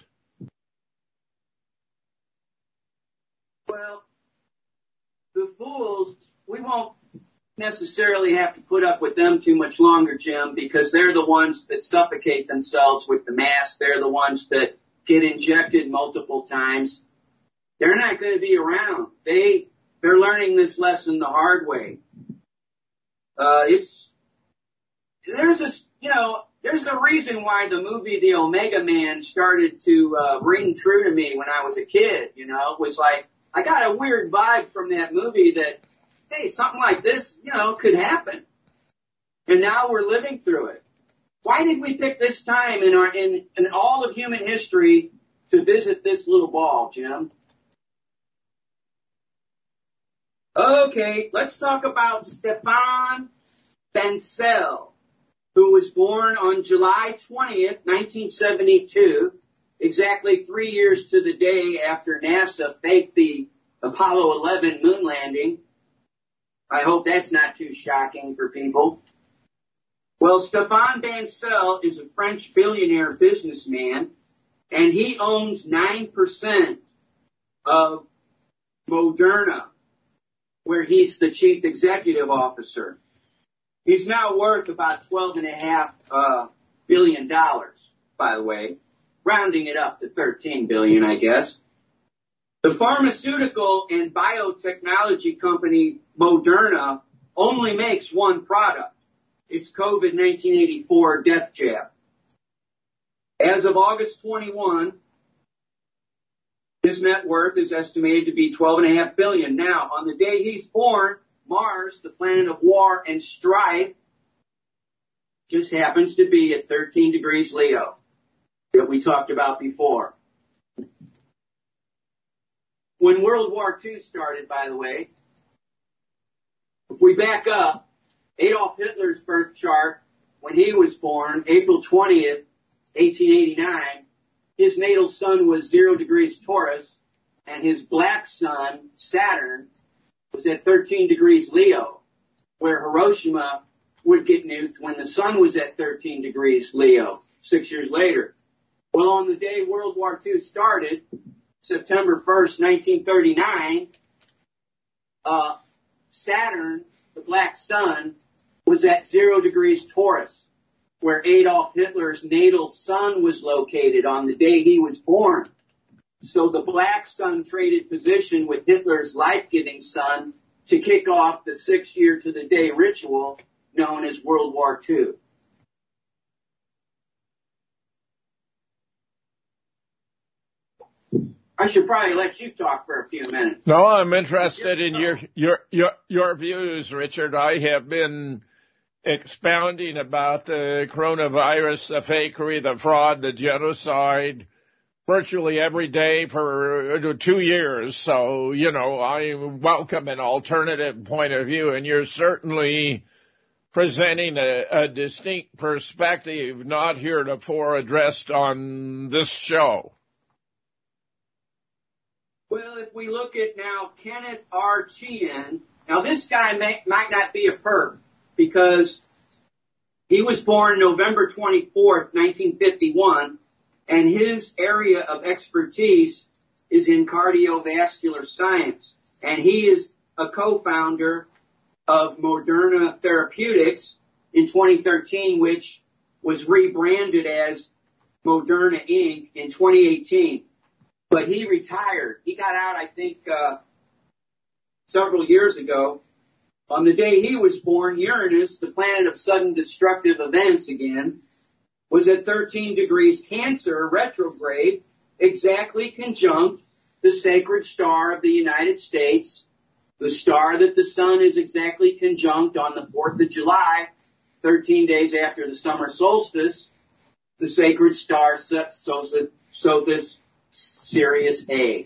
S10: Well, the fools, we won't necessarily have to put up with them too much longer, Jim, because they're the ones that suffocate themselves with the mask. They're the ones that get injected multiple times. They're not going to be around. They, they're learning this lesson the hard way. Uh, it's, there's a, you know, there's a reason why the movie The Omega Man started to, uh, ring true to me when I was a kid, you know. It was like, I got a weird vibe from that movie that, hey, something like this, you know, could happen. And now we're living through it. Why did we pick this time in our, in, in all of human history to visit this little ball, Jim? Okay, let's talk about Stefan Bancel, who was born on July twentieth, nineteen seventy-two, exactly three years to the day after NASA faked the Apollo eleven moon landing. I hope that's not too shocking for people. Well, Stefan Bancel is a French billionaire businessman, and he owns nine percent of Moderna, where he's the chief executive officer. He's now worth about twelve and a half uh, billion dollars, by the way, rounding it up to thirteen billion, I guess. The pharmaceutical and biotechnology company Moderna only makes one product. It's COVID nineteen eighty-four death jab. As of August twenty-first, his net worth is estimated to be twelve and a half billion. Now, on the day he's born, Mars, the planet of war and strife, just happens to be at thirteen degrees Leo that we talked about before. When World War Two started, by the way, if we back up, Adolf Hitler's birth chart, when he was born, April twentieth, eighteen eighty-nine, his natal sun was zero degrees Taurus, and his black sun, Saturn, was at thirteen degrees Leo, where Hiroshima would get nuked when the sun was at thirteen degrees Leo, six years later. Well, on the day World War Two started, September first, nineteen thirty-nine, uh, Saturn, the black sun, was at zero degrees Taurus, where Adolf Hitler's natal sun was located on the day he was born. So the black sun traded position with Hitler's life-giving sun to kick off the six-year-to-the-day ritual known as World War Two. I should probably let you talk for a few minutes.
S4: No, I'm interested in your your your your views, Richard. I have been expounding about the coronavirus, the fakery, the fraud, the genocide, virtually every day for two years. So, you know, I welcome an alternative point of view, and you're certainly presenting a, a distinct perspective not heretofore addressed on this show.
S10: Well, if we look at now Kenneth R. Chien, now this guy may, might not be a perp because he was born November twenty-fourth, nineteen fifty-one, and his area of expertise is in cardiovascular science. And he is a co-founder of Moderna Therapeutics in twenty thirteen, which was rebranded as Moderna Incorporated in twenty eighteen. But he retired. He got out, I think, uh, several years ago. On the day he was born, Uranus, the planet of sudden destructive events again, was at thirteen degrees Cancer retrograde, exactly conjunct the sacred star of the United States, the star that the sun is exactly conjunct on the fourth of July, thirteen days after the summer solstice, the sacred star Sothis Sirius A.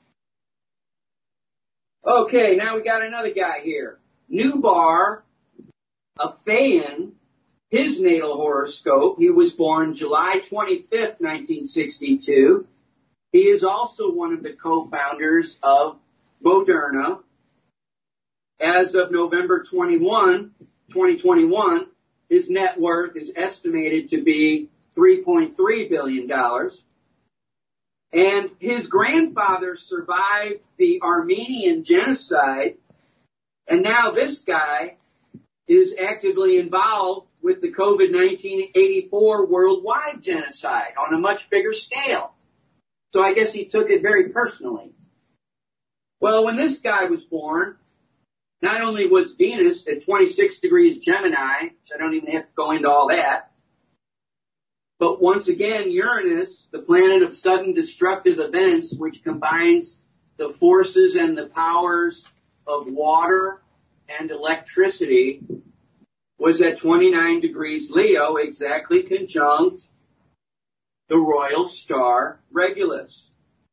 S10: Okay, now we got another guy here. Nubar Afayan, his natal horoscope, he was born July twenty-fifth, nineteen sixty-two. He is also one of the co-founders of Moderna. As of November twenty-first, twenty twenty-one, his net worth is estimated to be three point three billion dollars. And his grandfather survived the Armenian genocide, and now this guy is actively involved with the COVID nineteen eighty-four worldwide genocide on a much bigger scale. So I guess he took it very personally. Well, when this guy was born, not only was Venus at twenty-six degrees Gemini, which I don't even have to go into all that, but once again, Uranus, the planet of sudden destructive events, which combines the forces and the powers of water and electricity, was at twenty-nine degrees Leo, exactly conjunct the royal star Regulus.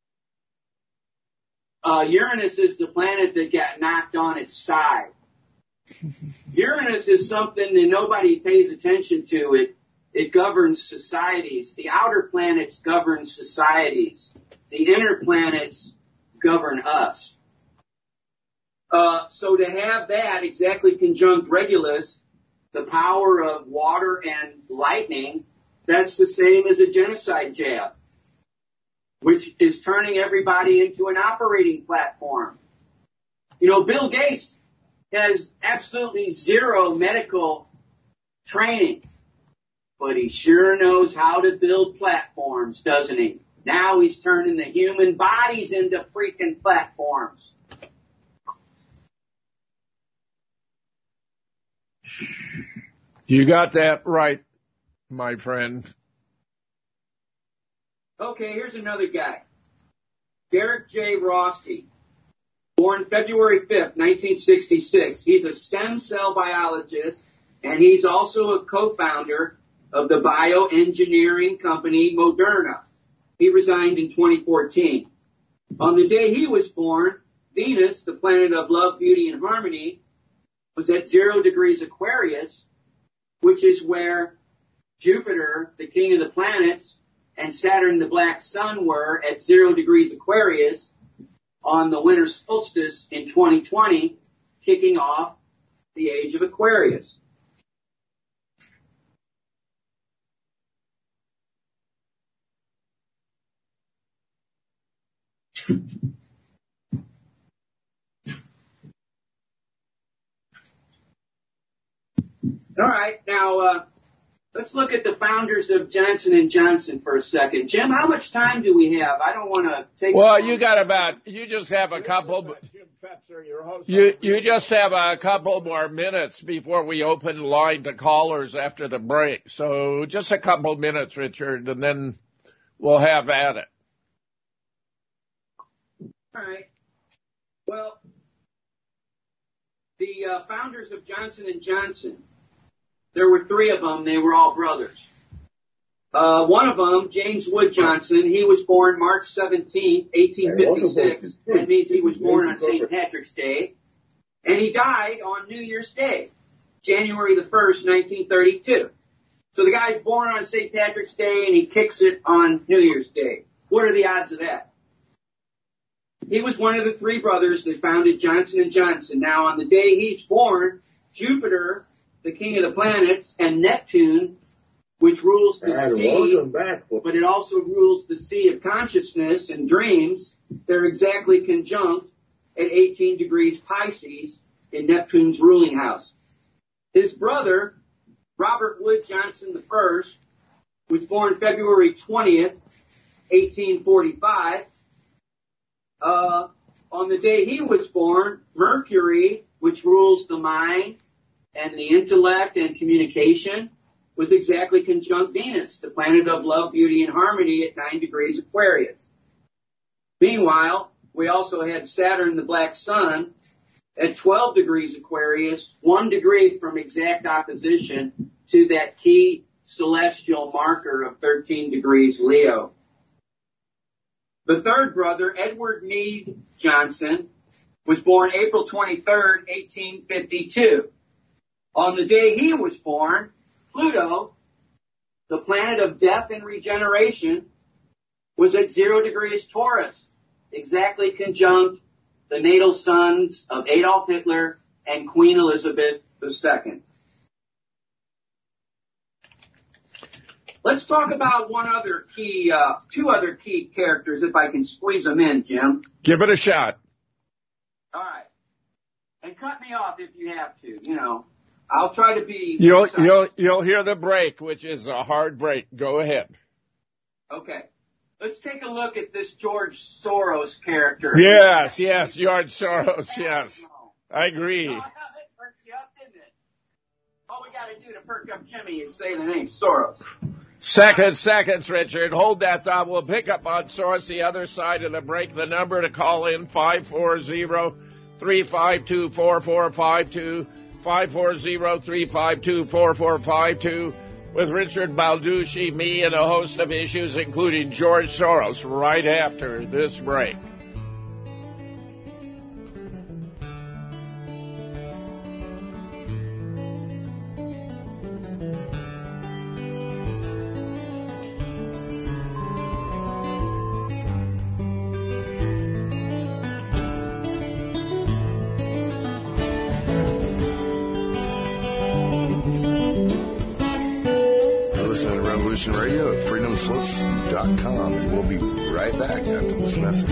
S10: Uh, Uranus is the planet that got knocked on its side. Uranus is something that nobody pays attention to. It It governs societies. The outer planets govern societies. The inner planets govern us. Uh, so to have that exactly conjunct Regulus, the power of water and lightning, that's the same as a genocide jab, which is turning everybody into an operating platform. You know, Bill Gates has absolutely zero medical training. But he sure knows how to build platforms, doesn't he? Now he's turning the human bodies into freaking platforms.
S4: You got that right, my friend.
S10: Okay, here's another guy. Derek J. Rossi, born February fifth, nineteen sixty-six. He's a stem cell biologist, and he's also a co-founder of the bioengineering company Moderna. He resigned in twenty fourteen. On the day he was born, Venus, the planet of love, beauty, and harmony, was at zero degrees Aquarius, which is where Jupiter, the king of the planets, and Saturn, the black sun, were at zero degrees Aquarius on the winter solstice in twenty twenty, kicking off the age of Aquarius. All right, now uh, let's look at the founders of Johnson and Johnson for a second. Jim, how much time do we have? I don't want to take.
S4: Well, you got about. You just have a couple. You you just have a couple more minutes before we open the line to callers after the break. So just a couple minutes, Richard, and then we'll have at it.
S10: All right. Well, the uh, founders of Johnson and Johnson, there were three of them. They were all brothers. Uh, one of them, James Wood Johnson, he was born March seventeenth, eighteen fifty-six. That means he was born on Saint Patrick's Day. And he died on New Year's Day, January the first, nineteen thirty-two. So the guy's born on Saint Patrick's Day and he kicks it on New Year's Day. What are the odds of that? He was one of the three brothers that founded Johnson and Johnson. Now, on the day he's born, Jupiter, the king of the planets, and Neptune, which rules the sea, but it also rules the sea of consciousness and dreams, they're exactly conjunct at eighteen degrees Pisces in Neptune's ruling house. His brother, Robert Wood Johnson the First, was born February twentieth, eighteen forty-five. Uh, on the day he was born, Mercury, which rules the mind and the intellect and communication, was exactly conjunct Venus, the planet of love, beauty, and harmony at nine degrees Aquarius. Meanwhile, we also had Saturn, the black sun, at twelve degrees Aquarius, one degree from exact opposition to that key celestial marker of thirteen degrees Leo. The third brother, Edward Meade Johnson, was born April twenty-third, eighteen fifty-two. On the day he was born, Pluto, the planet of death and regeneration, was at zero degrees Taurus, exactly conjunct the natal sons of Adolf Hitler and Queen Elizabeth the Second. Let's talk about one other key, uh, two other key characters, if I can squeeze them in, Jim.
S4: Give it a shot.
S10: All right. And cut me off if you have to, you know. I'll try to be...
S4: You'll, you'll, you'll hear the break, which is a hard break. Go ahead.
S10: Okay. Let's take a look at this George Soros character.
S4: Yes, yes, George Soros, yes. I agree.
S10: Oh, that perked you up, didn't it? All we got to do to perk up Jimmy is say the name Soros.
S4: Seconds, seconds, Richard. Hold that thought. We'll pick up on Soros the other side of the break. The number to call in, five four zero, three five two, four four five two, five four zero, three five two, four four five two, with Richard Balducci, me, and a host of issues, including George Soros, right after this break.
S1: Radio at freedom slips dot com, and we'll be right back after this message.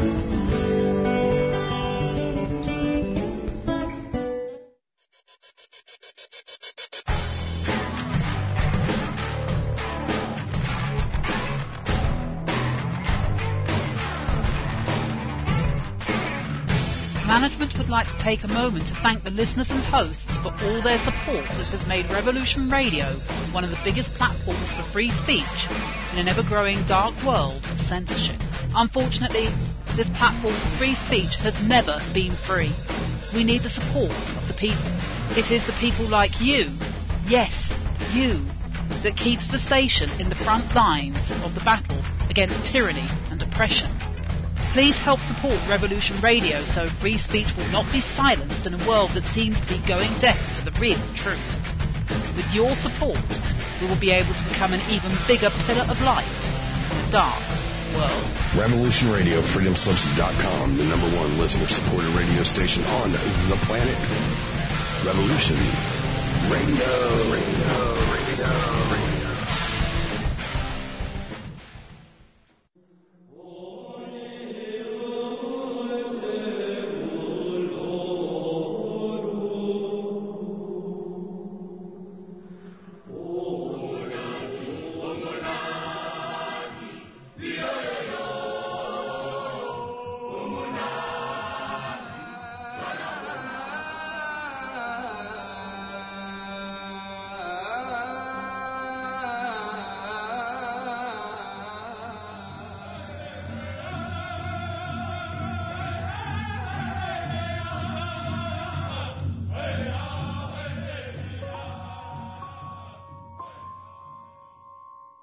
S6: Management would like to take a moment to thank the listeners and hosts for all their support that has made Revolution Radio one of the biggest platforms for free speech in an ever-growing dark world of censorship. Unfortunately, this platform for free speech has never been free. We need the support of the people. It is the people like you, yes, you, that keeps the station in the front lines of the battle against tyranny and oppression. Please help support Revolution Radio so free speech will not be silenced in a world that seems to be going deaf to the real truth. With your support, we will be able to become an even bigger pillar of light in a dark world.
S1: Revolution Radio, freedom slips dot com, the number one listener-supported radio station on the planet. Revolution Radio, Radio, Radio, Radio.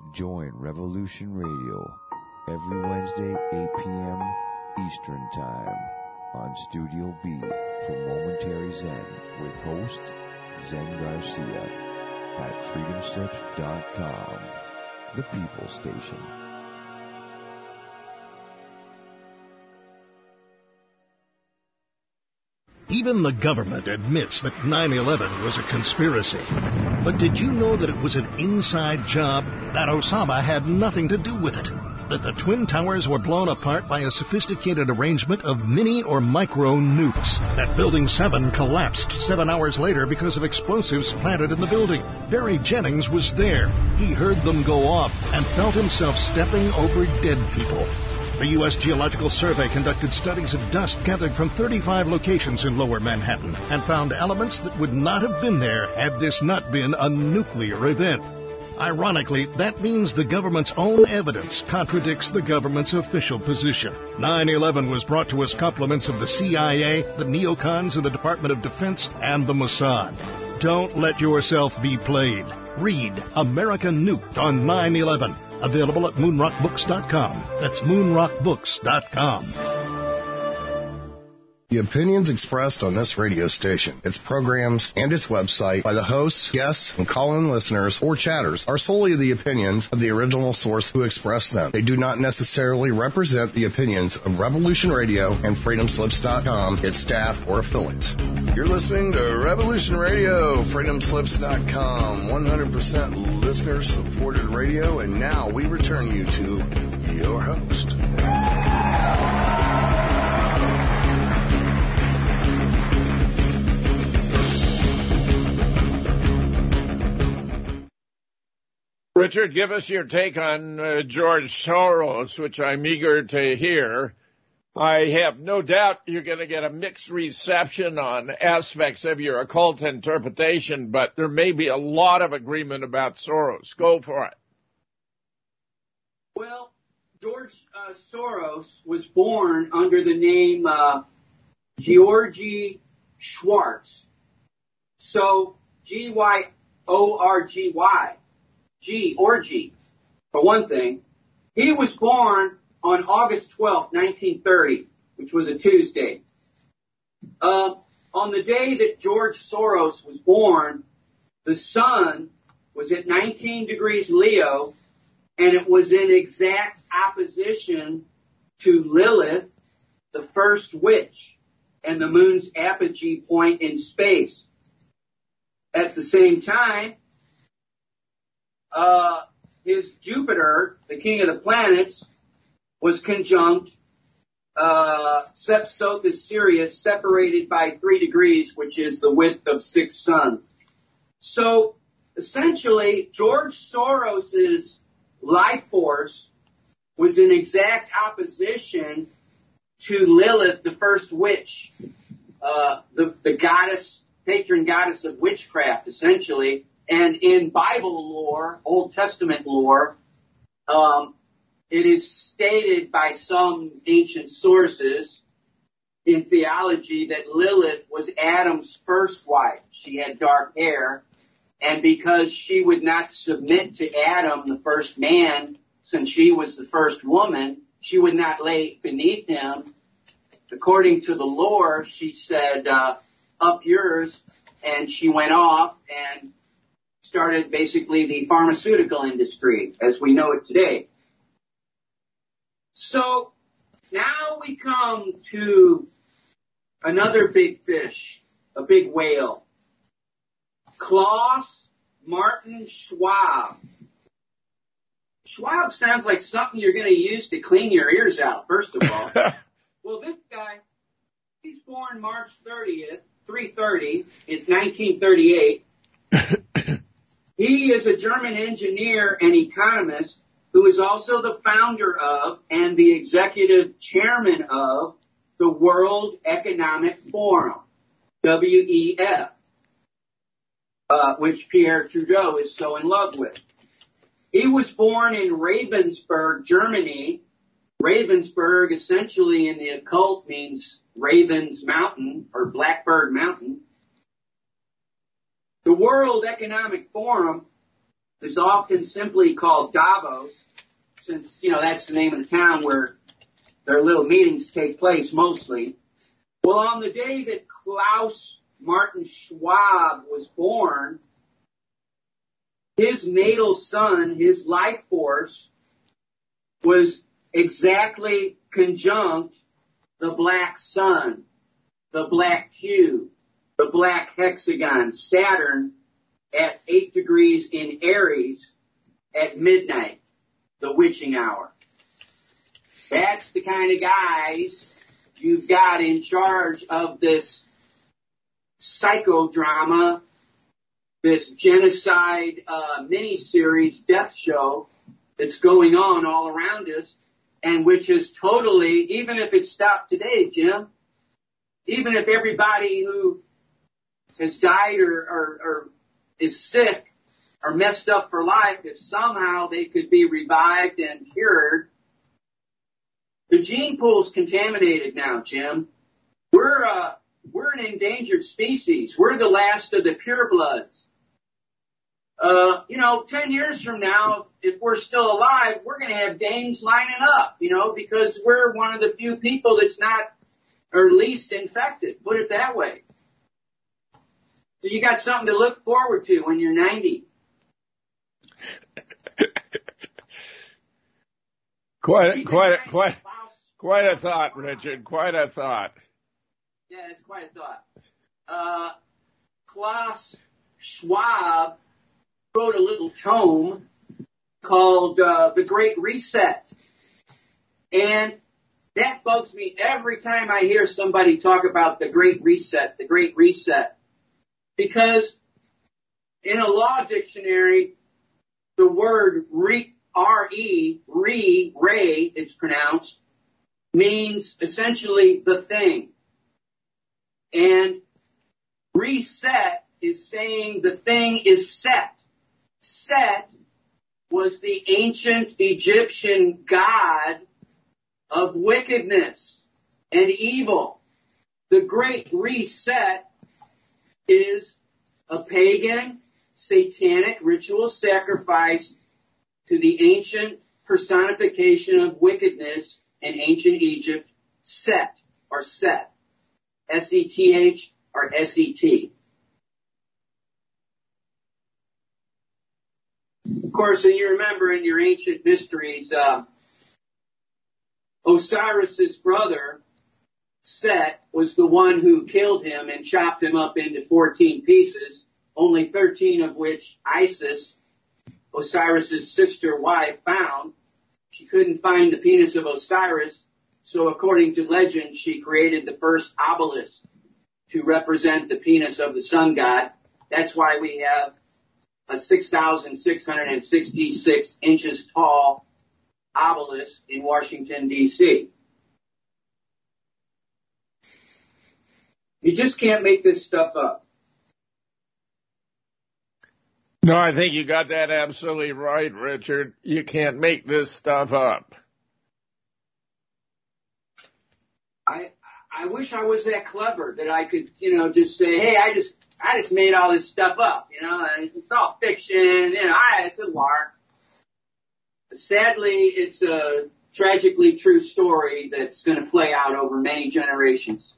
S9: Join Revolution Radio every Wednesday, eight p.m. Eastern Time on Studio B for Momentary Zen with host Zen Garcia at freedom slips dot com, the People Station.
S8: Even the government admits that nine eleven was a conspiracy. But did you know that it was an inside job? That Osama had nothing to do with it? That the Twin Towers were blown apart by a sophisticated arrangement of mini or micro nukes? That Building seven collapsed seven hours later because of explosives planted in the building? Barry Jennings was there. He heard them go off and felt himself stepping over dead people. The U S Geological Survey conducted studies of dust gathered from thirty-five locations in Lower Manhattan and found elements that would not have been there had this not been a nuclear event. Ironically, that means the government's own evidence contradicts the government's official position. nine eleven was brought to us compliments of the C I A, the neocons in the Department of Defense, and the Mossad. Don't let yourself be played. Read America Nuked on nine eleven. Available at moon rock books dot com. That's moon rock books dot com.
S1: The opinions expressed on this radio station, its programs, and its website by the hosts, guests, and call-in listeners or chatters are solely the opinions of the original source who expressed them. They do not necessarily represent the opinions of Revolution Radio and freedom slips dot com, its staff, or affiliates. You're listening to Revolution Radio, freedom slips dot com, one hundred percent listener-supported radio, and now we return you to your host.
S4: Richard, give us your take on uh, George Soros, which I'm eager to hear. I have no doubt you're going to get a mixed reception on aspects of your occult interpretation, but there may be a lot of agreement about Soros. Go for it.
S10: Well, George uh, Soros was born under the name uh, Georgy Schwartz. So G Y O R G Y. G, orgy, for one thing. He was born on August twelfth, nineteen thirty, which was a Tuesday. Uh, on the day that George Soros was born, the sun was at nineteen degrees Leo, and it was in exact opposition to Lilith, the first witch, and the moon's apogee point in space. At the same time, Uh, his Jupiter, the king of the planets, was conjunct uh, Sepsothus Sirius, separated by three degrees, which is the width of six suns. So, essentially, George Soros's life force was in exact opposition to Lilith, the first witch, uh, the, the goddess, patron goddess of witchcraft, essentially. And in Bible lore, Old Testament lore, um, it is stated by some ancient sources in theology that Lilith was Adam's first wife. She had dark hair, and because she would not submit to Adam, the first man, since she was the first woman, she would not lay beneath him. According to the lore, she said, uh, up yours, and she went off and started basically the pharmaceutical industry as we know it today. So now we come to another big fish, a big whale. Klaus Martin Schwab. Schwab sounds like something you're going to use to clean your ears out, first of all. Well, this guy, he's born March thirtieth, three thirty. It's nineteen thirty-eight. He is a German engineer and economist who is also the founder of and the executive chairman of the World Economic Forum, W E F, uh, which Pierre Trudeau is so in love with. He was born in Ravensburg, Germany. Ravensburg, essentially in the occult, means Raven's Mountain or Blackbird Mountain. The World Economic Forum is often simply called Davos, since, you know, that's the name of the town where their little meetings take place mostly. Well, on the day that Klaus Martin Schwab was born, his natal sun, his life force, was exactly conjunct the black sun, the black cube, the black hexagon, Saturn, at eight degrees in Aries at midnight, the witching hour. That's the kind of guys you've got in charge of this psychodrama, this genocide uh, miniseries death show that's going on all around us, and which is totally, even if it stopped today, Jim, even if everybody who has died or, or, or is sick or messed up for life, if somehow they could be revived and cured, the gene pool's contaminated now, Jim. We're uh, we're an endangered species. We're the last of the purebloods. Uh, you know, ten years from now, if we're still alive, we're going to have dames lining up, you know, because we're one of the few people that's not, or least infected. Put it that way. So you got something to look forward to when you're ninety.
S4: Quite, quite, quite, quite a thought, Richard. Quite a thought.
S10: Yeah, it's quite a thought. Uh, Klaus Schwab wrote a little tome called uh, The Great Reset. And that bugs me every time I hear somebody talk about the Great Reset, the Great Reset. Because in a law dictionary, the word re, R-E, re, ray, it's pronounced, means essentially the thing. And reset is saying the thing is set. Set was the ancient Egyptian god of wickedness and evil. The Great Reset is a pagan, satanic ritual sacrifice to the ancient personification of wickedness in ancient Egypt, Set, or Seth, S E T H or S E T. Of course, and you remember in your ancient mysteries, uh, Osiris's brother, Set, was the one who killed him and chopped him up into fourteen pieces, only thirteen of which Isis, Osiris's sister wife, found. She couldn't find the penis of Osiris, so according to legend, she created the first obelisk to represent the penis of the sun god. That's why we have a six thousand six hundred sixty-six inches tall obelisk in Washington, D C You just can't make this stuff up.
S4: No, I think you got that absolutely right, Richard. You can't make this stuff up.
S10: I I wish I was that clever that I could, you know, just say, hey, I just I just made all this stuff up, you know, and it's all fiction, you know, I, it's a lark. But sadly, it's a tragically true story that's going to play out over many generations.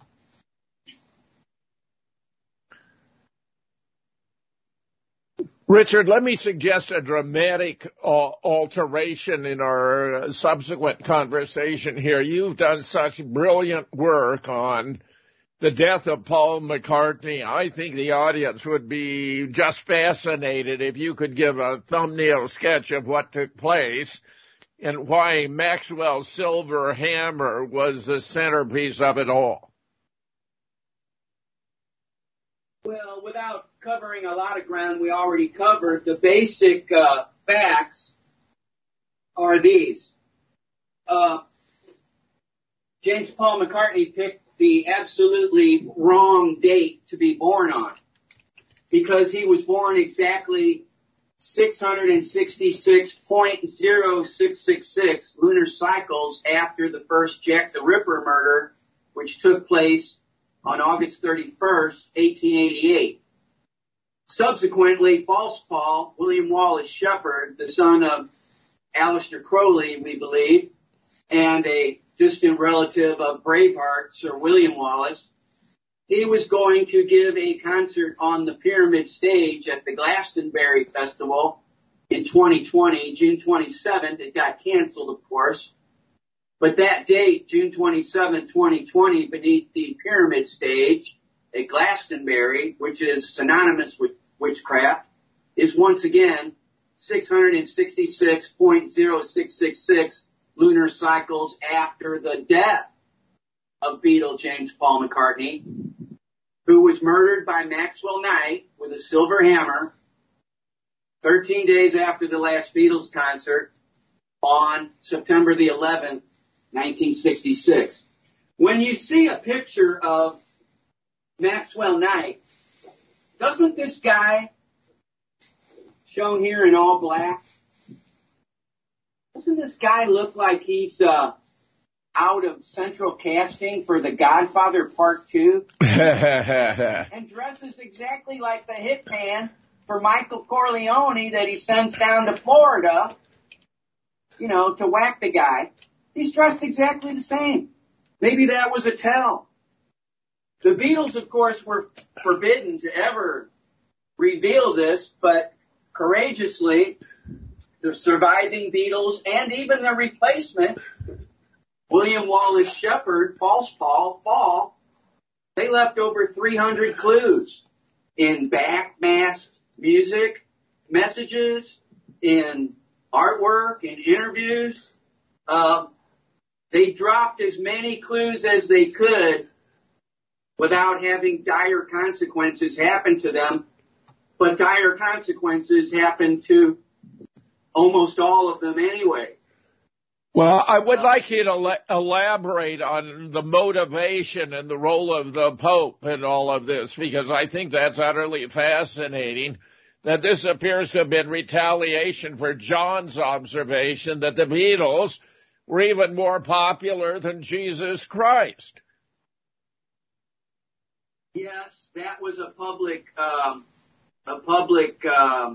S4: Richard, let me suggest a dramatic uh, alteration in our uh, subsequent conversation here. You've done such brilliant work on the death of Paul McCartney. I think the audience would be just fascinated if you could give a thumbnail sketch of what took place and why Maxwell's silver hammer was the centerpiece of it all.
S10: Well, without covering a lot of ground we already covered, the basic uh, facts are these. Uh, James Paul McCartney picked the absolutely wrong date to be born on because he was born exactly six hundred sixty-six point zero six six six lunar cycles after the first Jack the Ripper murder, which took place on August thirty-first, eighteen eighty-eight. subsequently, False Paul, William Wallace Shepard, the son of Aleister Crowley, we believe, and a distant relative of Braveheart, Sir William Wallace, he was going to give a concert on the Pyramid Stage at the Glastonbury Festival in twenty twenty, June twenty-seventh. It got canceled, of course. But that date, June twenty-seventh, twenty twenty, beneath the Pyramid Stage at Glastonbury, which is synonymous with witchcraft, is once again six hundred sixty-six point zero six six six lunar cycles after the death of Beatle James Paul McCartney, who was murdered by Maxwell Knight with a silver hammer thirteen days after the last Beatles concert on September the eleventh, nineteen sixty-six. When you see a picture of Maxwell Knight, doesn't this guy, shown here in all black, doesn't this guy look like he's uh, out of central casting for The Godfather Part two? And dresses exactly like the hitman for Michael Corleone that he sends down to Florida, you know, to whack the guy. He's dressed exactly the same. Maybe that was a tell. The Beatles, of course, were forbidden to ever reveal this, but courageously, the surviving Beatles and even the replacement, William Wallace Shepard, False Paul, Fall, they left over three hundred clues in backmasked music, messages, in artwork, in interviews. Uh, they dropped as many clues as they could without having dire consequences happen to them. But dire consequences happened to almost all of them anyway.
S4: Well, I would like you to elaborate on the motivation and the role of the Pope in all of this, because I think that's utterly fascinating, that this appears to have been retaliation for John's observation that the Beatles were even more popular than Jesus Christ.
S10: Yes, that was a public, um, a public um,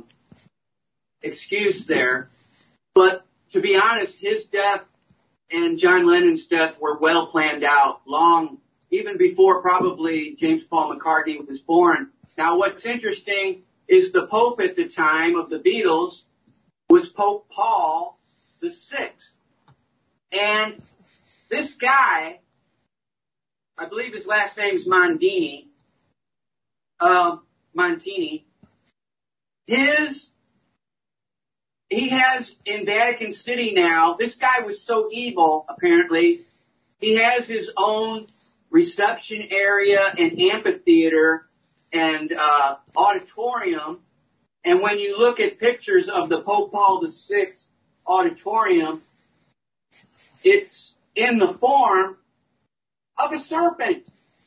S10: excuse there. But to be honest, his death and John Lennon's death were well planned out, long, even before probably James Paul McCartney was born. Now, what's interesting is the Pope at the time of the Beatles was Pope Paul the Sixth. And this guy, I believe his last name is Mondini, uh, Montini, his He has in Vatican City now, this guy was so evil, apparently, he has his own reception area and amphitheater and uh, auditorium. And when you look at pictures of the Pope Paul the Sixth auditorium, it's in the form of a serpent.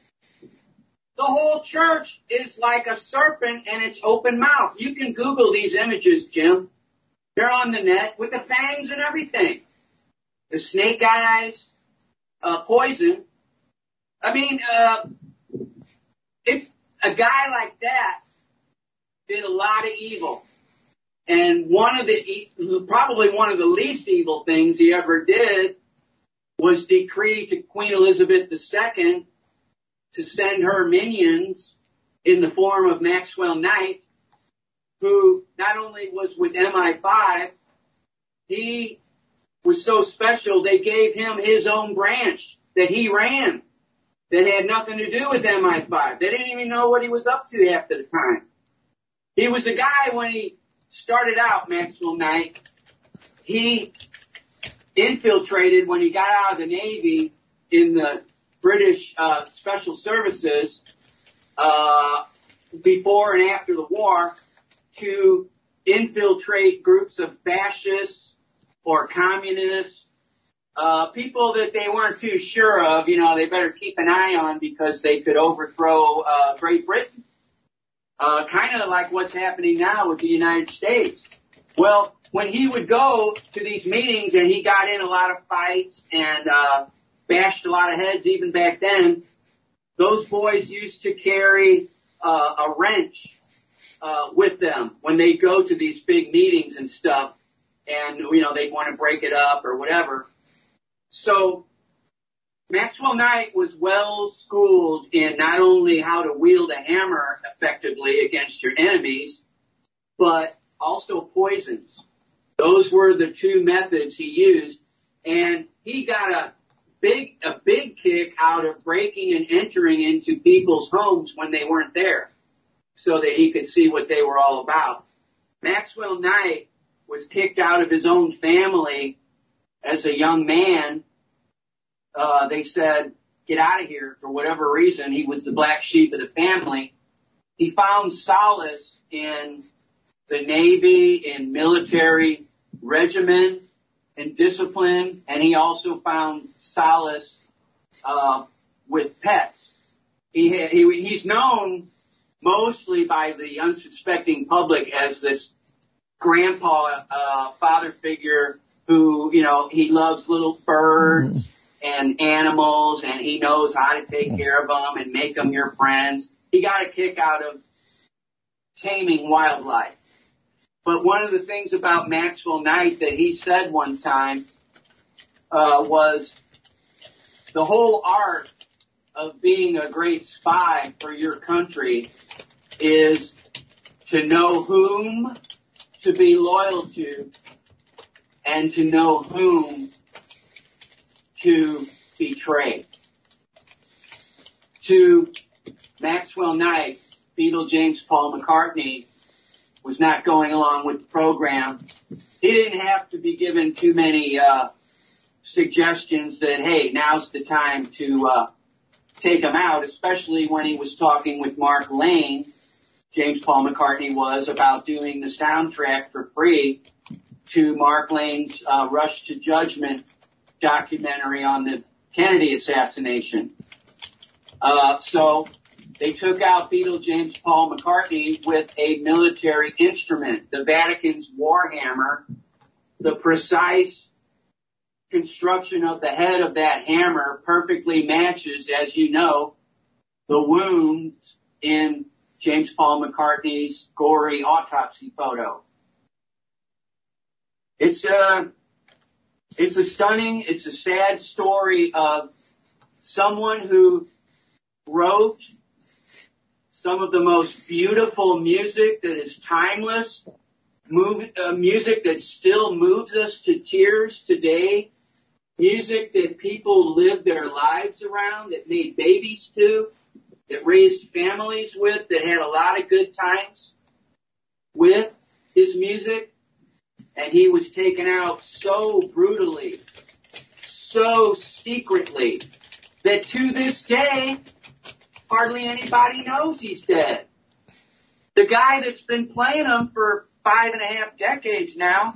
S10: The whole church is like a serpent and it's open mouth. You can Google these images, Jim. They're on the net with the fangs and everything. The snake eyes, uh, poison. I mean, uh, if a guy like that did a lot of evil, and one of the, probably one of the least evil things he ever did was decree to Queen Elizabeth the Second to send her minions in the form of Maxwell Knight, who not only was with M I five, he was so special they gave him his own branch that he ran that had nothing to do with M I five. They didn't even know what he was up to half the time. He was a guy, when he started out, Maxwell Knight, he infiltrated, when he got out of the Navy, in the British uh, Special Services uh, before and after the war, to infiltrate groups of fascists or communists, uh, people that they weren't too sure of, you know, they better keep an eye on because they could overthrow uh, Great Britain. Uh, kind of like what's happening now with the United States. Well, when he would go to these meetings and he got in a lot of fights and uh, bashed a lot of heads even back then, those boys used to carry uh, a wrench uh, with them when they go to these big meetings and stuff, and, you know, they want to break it up or whatever. So Maxwell Knight was well schooled in not only how to wield a hammer effectively against your enemies, but also poisons. Those were the two methods he used, and he got a big, a big kick out of breaking and entering into people's homes when they weren't there, so that he could see what they were all about. Maxwell Knight was kicked out of his own family as a young man. Uh, they said, get out of here for whatever reason. He was the black sheep of the family. He found solace in the Navy, in military regimen and discipline, and he also found solace uh, with pets. He, had, he he's known mostly by the unsuspecting public as this grandpa, uh, father figure who, you know, he loves little birds and animals, and he knows how to take care of them and make them your friends. He got a kick out of taming wildlife. But one of the things about Maxwell Knight that he said one time uh, was the whole art of being a great spy for your country is to know whom to be loyal to and to know whom to betray. To Maxwell Knight, Beatle James Paul McCartney was not going along with the program. He didn't have to be given too many uh, suggestions that, hey, now's the time to uh, take him out, especially when he was talking with Mark Lane, James Paul McCartney was, about doing the soundtrack for free to Mark Lane's uh, Rush to Judgment documentary on the Kennedy assassination. Uh, so they took out Beatle James Paul McCartney with a military instrument, the Vatican's Warhammer. The precise construction of the head of that hammer perfectly matches, as you know, the wounds in James Paul McCartney's gory autopsy photo. It's a, it's a stunning, it's a sad story of someone who wrote some of the most beautiful music that is timeless, move, uh, music that still moves us to tears today, music that people live their lives around, that made babies to, that raised families with, that had a lot of good times with his music, and he was taken out so brutally, so secretly, that to this day, hardly anybody knows he's dead. The guy that's been playing him for five and a half decades now,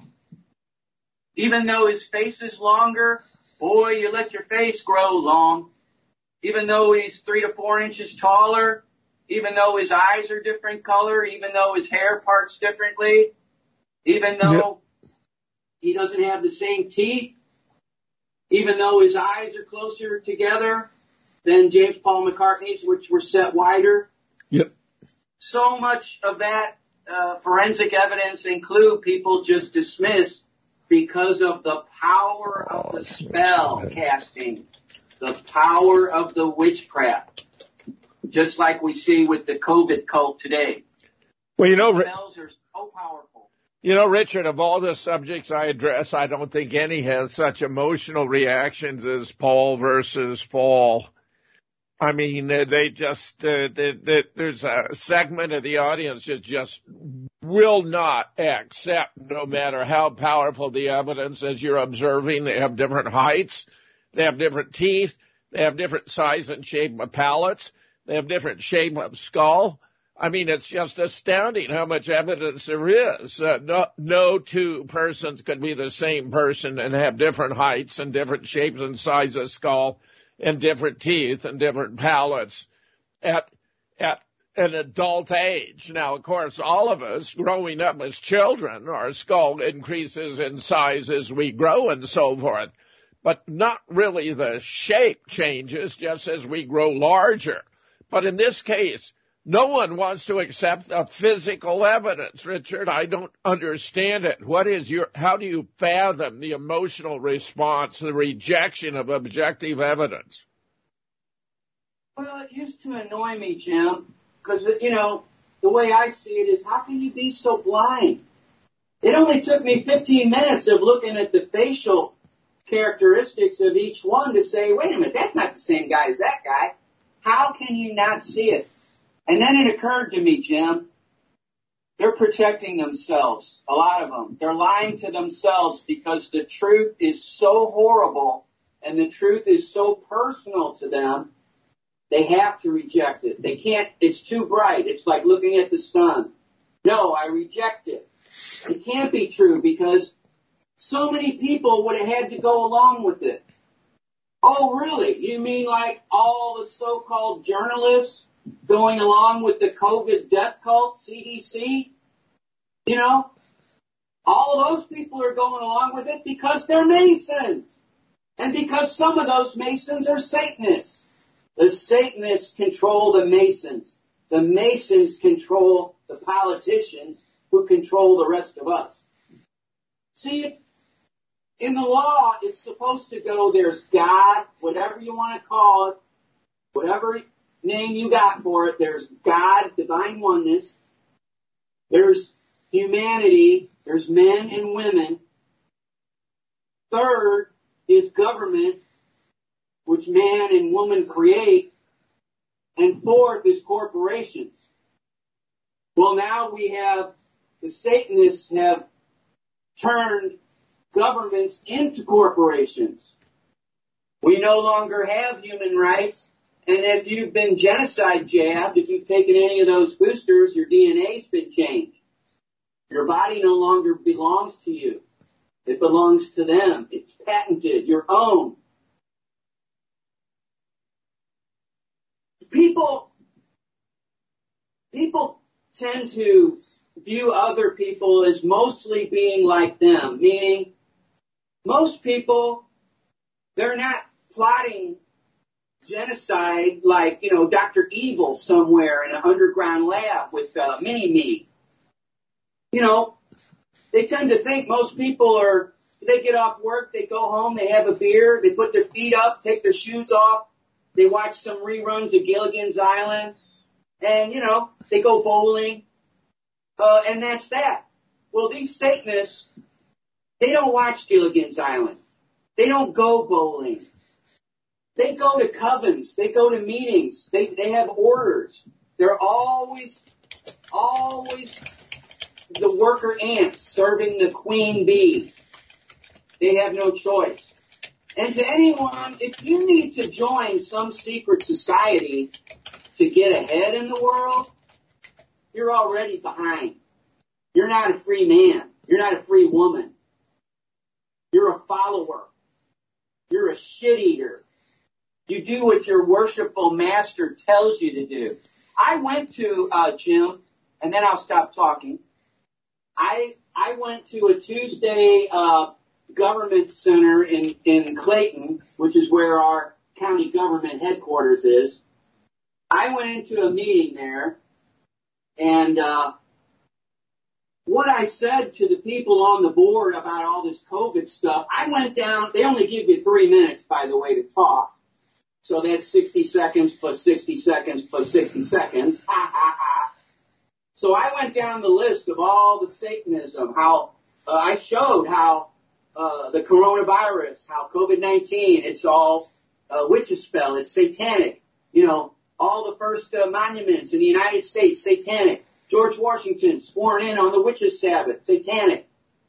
S10: even though his face is longer, boy, you let your face grow long. Even though he's three to four inches taller, even though his eyes are different color, even though his hair parts differently, even though yep. he doesn't have the same teeth, even though his eyes are closer together than James Paul McCartney's, which were set wider.
S4: Yep.
S10: So much of that uh, forensic evidence and clue people just dismiss because of the power of the spell casting, the power of the witchcraft, just like we see with the COVID cult today.
S4: Well, you know,
S10: spells are so powerful.
S4: You know, Richard, of all the subjects I address, I don't think any has such emotional reactions as Paul versus Paul. I mean, they just, uh, they, they, there's a segment of the audience that just will not accept, no matter how powerful the evidence as you're observing. They have different heights. They have different teeth. They have different size and shape of palates. They have different shape of skull. I mean, it's just astounding how much evidence there is. Uh, no, no two persons could be the same person and have different heights and different shapes and size of skull and different teeth and different palates at at an adult age. Now, of course, all of us growing up as children, our skull increases in size as we grow and so forth. But not really the shape changes just as we grow larger. But in this case, No one wants to accept the physical evidence, Richard. I don't understand it. What is your, how do you fathom the emotional response, the rejection of objective evidence?
S10: Well, it used to annoy me, Jim, because, you know, the way I see it is, how can you be so blind? It only took me fifteen minutes of looking at the facial characteristics of each one to say, wait a minute, that's not the same guy as that guy. How can you not see it? And then it occurred to me, Jim, they're protecting themselves, a lot of them. They're lying to themselves because the truth is so horrible and the truth is so personal to them, they have to reject it. They can't, it's too bright. It's like looking at the sun. No, I reject it. It can't be true because so many people would have had to go along with it. Oh, really? You mean like all the so-called journalists going along with the COVID death cult, C D C? You know, all of those people are going along with it because they're Masons. And because some of those Masons are Satanists. The Satanists control the Masons. The Masons control the politicians who control the rest of us. See, in the law, it's supposed to go, there's God, whatever you want to call it, whatever name you got for it, there's God, divine oneness, there's humanity, there's men and women. Third is government, which man and woman create. And fourth is corporations. Well, now we have, the Satanists have turned governments into corporations. We no longer have human rights. And if you've been genocide jabbed, if you've taken any of those boosters, your D N A's been changed. Your body no longer belongs to you. It belongs to them. It's patented, your own. People, people tend to view other people as mostly being like them, meaning most people, they're not plotting genocide like, you know, Doctor Evil somewhere in an underground lab with uh, Mini-Me. You know, they tend to think most people are, they get off work, they go home, they have a beer, they put their feet up, take their shoes off, they watch some reruns of Gilligan's Island, and, you know, they go bowling, uh, and that's that. Well, these Satanists, they don't watch Gilligan's Island. They don't go bowling. They go to covens. They go to meetings. They they have orders. They're always, always the worker ants serving the queen bee. They have no choice. And to anyone, if you need to join some secret society to get ahead in the world, you're already behind. You're not a free man. You're not a free woman. You're a follower. You're a shit eater. You do what your worshipful master tells you to do. I went to, uh, Jim, and then I'll stop talking. I, I went to a Tuesday, uh, government center in, in Clayton, which is where our county government headquarters is. I went into a meeting there, and, uh, what I said to the people on the board about all this COVID stuff, I went down, they only give you three minutes, by the way, to talk. So that's sixty seconds plus sixty seconds plus sixty seconds. Ha, ha, ha. So I went down the list of all the Satanism, how uh, I showed how uh, the coronavirus, how COVID nineteen, it's all uh, witch's spell, it's satanic. You know, all the first uh, monuments in the United States, satanic. George Washington sworn in on the witches' Sabbath, satanic.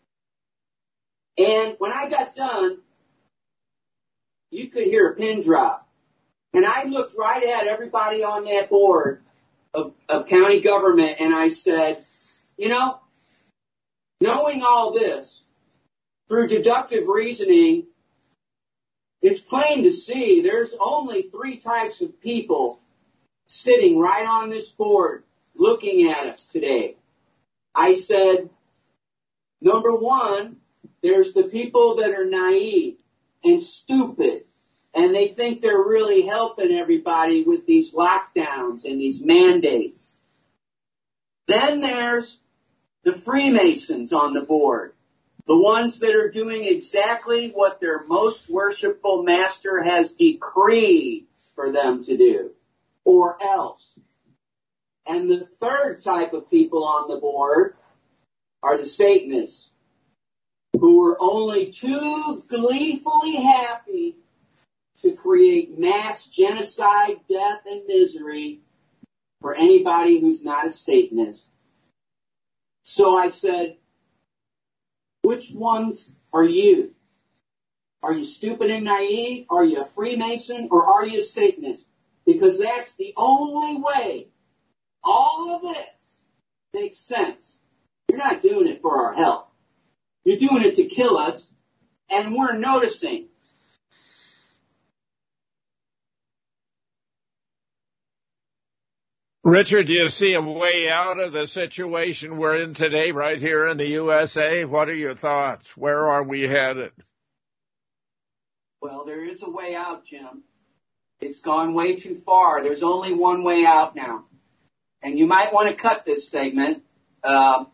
S10: And when I got done, you could hear a pin drop. And I looked right at everybody on that board of, of county government, and I said, you know, knowing all this, through deductive reasoning, it's plain to see there's only three types of people sitting right on this board looking at us today. I said, number one, there's the people that are naive and stupid And they think they're really helping everybody with these lockdowns and these mandates. Then there's the Freemasons on the board. The ones that are doing exactly what their most worshipful master has decreed for them to do, or else. And the third type of people on the board are the Satanists, who are only too gleefully happy to create mass genocide, death, and misery for anybody who's not a Satanist. So I said, which ones are you? Are you stupid and naive? Are you a Freemason? Or are you a Satanist? Because that's the only way all of this makes sense. You're not doing it for our health. You're doing it to kill us, and we're noticing.
S4: Richard, do you see a way out of the situation we're in today right here in the U S A? What are your thoughts? Where are we headed?
S10: Well, there is a way out, Jim. It's gone way too far. There's only one way out now. And you might want to cut this segment. Uh,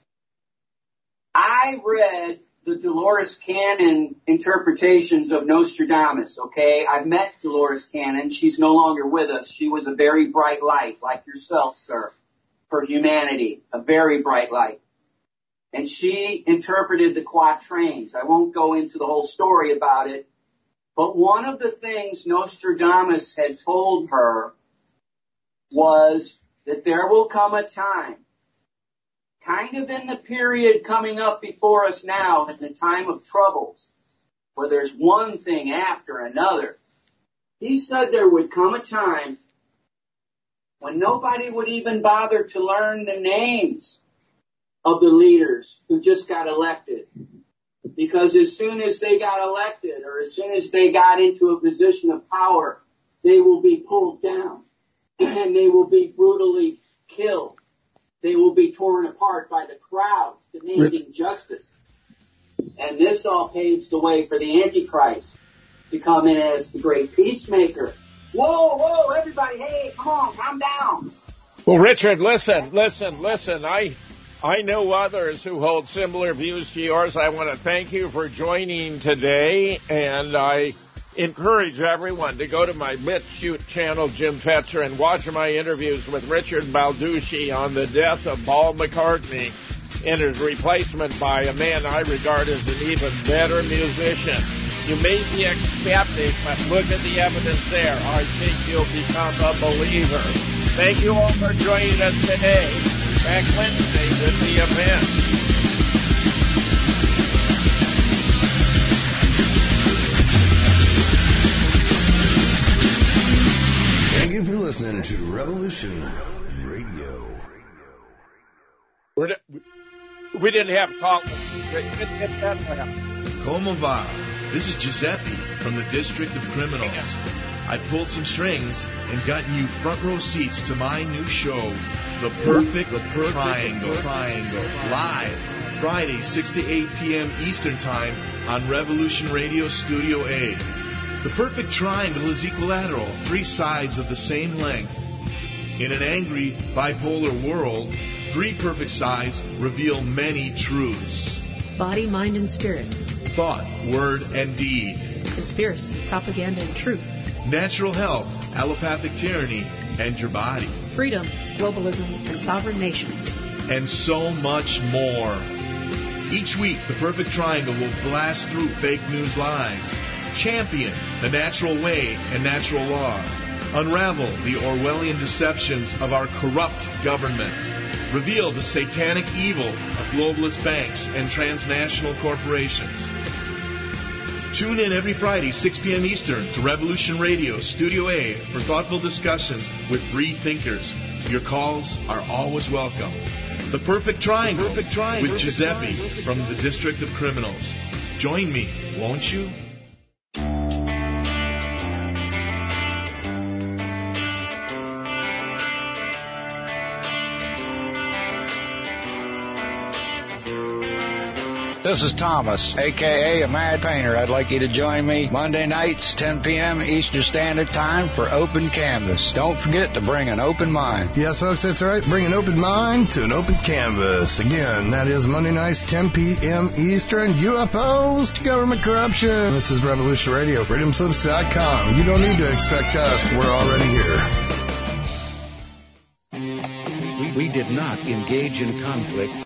S10: I read the Dolores Cannon interpretations of Nostradamus, okay? I've met Dolores Cannon. She's no longer with us. She was a very bright light, like yourself, sir, for humanity, a very bright light. And she interpreted the quatrains. I won't go into the whole story about it, but one of the things Nostradamus had told her was that there will come a time, kind of in the period coming up before us now, in the time of troubles, where there's one thing after another. He said there would come a time when nobody would even bother to learn the names of the leaders who just got elected. Because as soon as they got elected, or as soon as they got into a position of power, they will be pulled down, and they will be brutally killed. They will be torn apart by the crowds, demanding justice. And this all paves the way for the Antichrist to come in as the great peacemaker. Whoa, whoa, everybody, hey, come on, calm down.
S4: Well, Richard, listen, listen, listen. I I know others who hold similar views to yours. I want to thank you for joining today, and I encourage everyone to go to my BitChute channel, Jim Fetzer, and watch my interviews with Richard Balducci on the death of Paul McCartney and his replacement by a man I regard as an even better musician. You may be a skeptic, but look at the evidence there. I think you'll become a believer. Thank you all for joining us today. Back Wednesday with the event.
S1: Thank you for listening to Revolution Radio.
S4: We're, we didn't have call.
S12: Como va? This is Giuseppe from the District of Criminals. I pulled some strings and gotten you front row seats to my new show, The Perfect, the Perfect Triangle. Triangle. Live, Friday, six to eight p.m. Eastern Time on Revolution Radio Studio A. The perfect triangle is equilateral, three sides of the same length. In an angry, bipolar world, three perfect sides reveal many truths.
S13: Body, mind, and spirit.
S12: Thought, word, and deed.
S13: Conspiracy, propaganda, and truth.
S12: Natural health, allopathic tyranny, and your body.
S13: Freedom, globalism, and sovereign nations.
S12: And so much more. Each week, the perfect triangle will blast through fake news lies. Champion the natural way and natural law. Unravel the Orwellian deceptions of our corrupt government. Reveal the satanic evil of globalist banks and transnational corporations. Tune in every Friday, six p.m. Eastern, to Revolution Radio Studio A for thoughtful discussions with free thinkers. Your calls are always welcome. The Perfect Triangle, the Perfect Triangle with Giuseppe Triangle. From the District of Criminals. Join me, won't you?
S14: This is Thomas, a k a. a Mad Painter. I'd like you to join me Monday nights, ten p.m. Eastern Standard Time for Open Canvas. Don't forget to bring an open mind.
S15: Yes, folks, that's right. Bring an open mind to an open canvas. Again, that is Monday nights, ten p.m. Eastern. U F Os to government corruption. This is Revolution Radio, freedom slips dot com. You don't need to expect us. We're already here.
S16: We, we did not engage in conflict.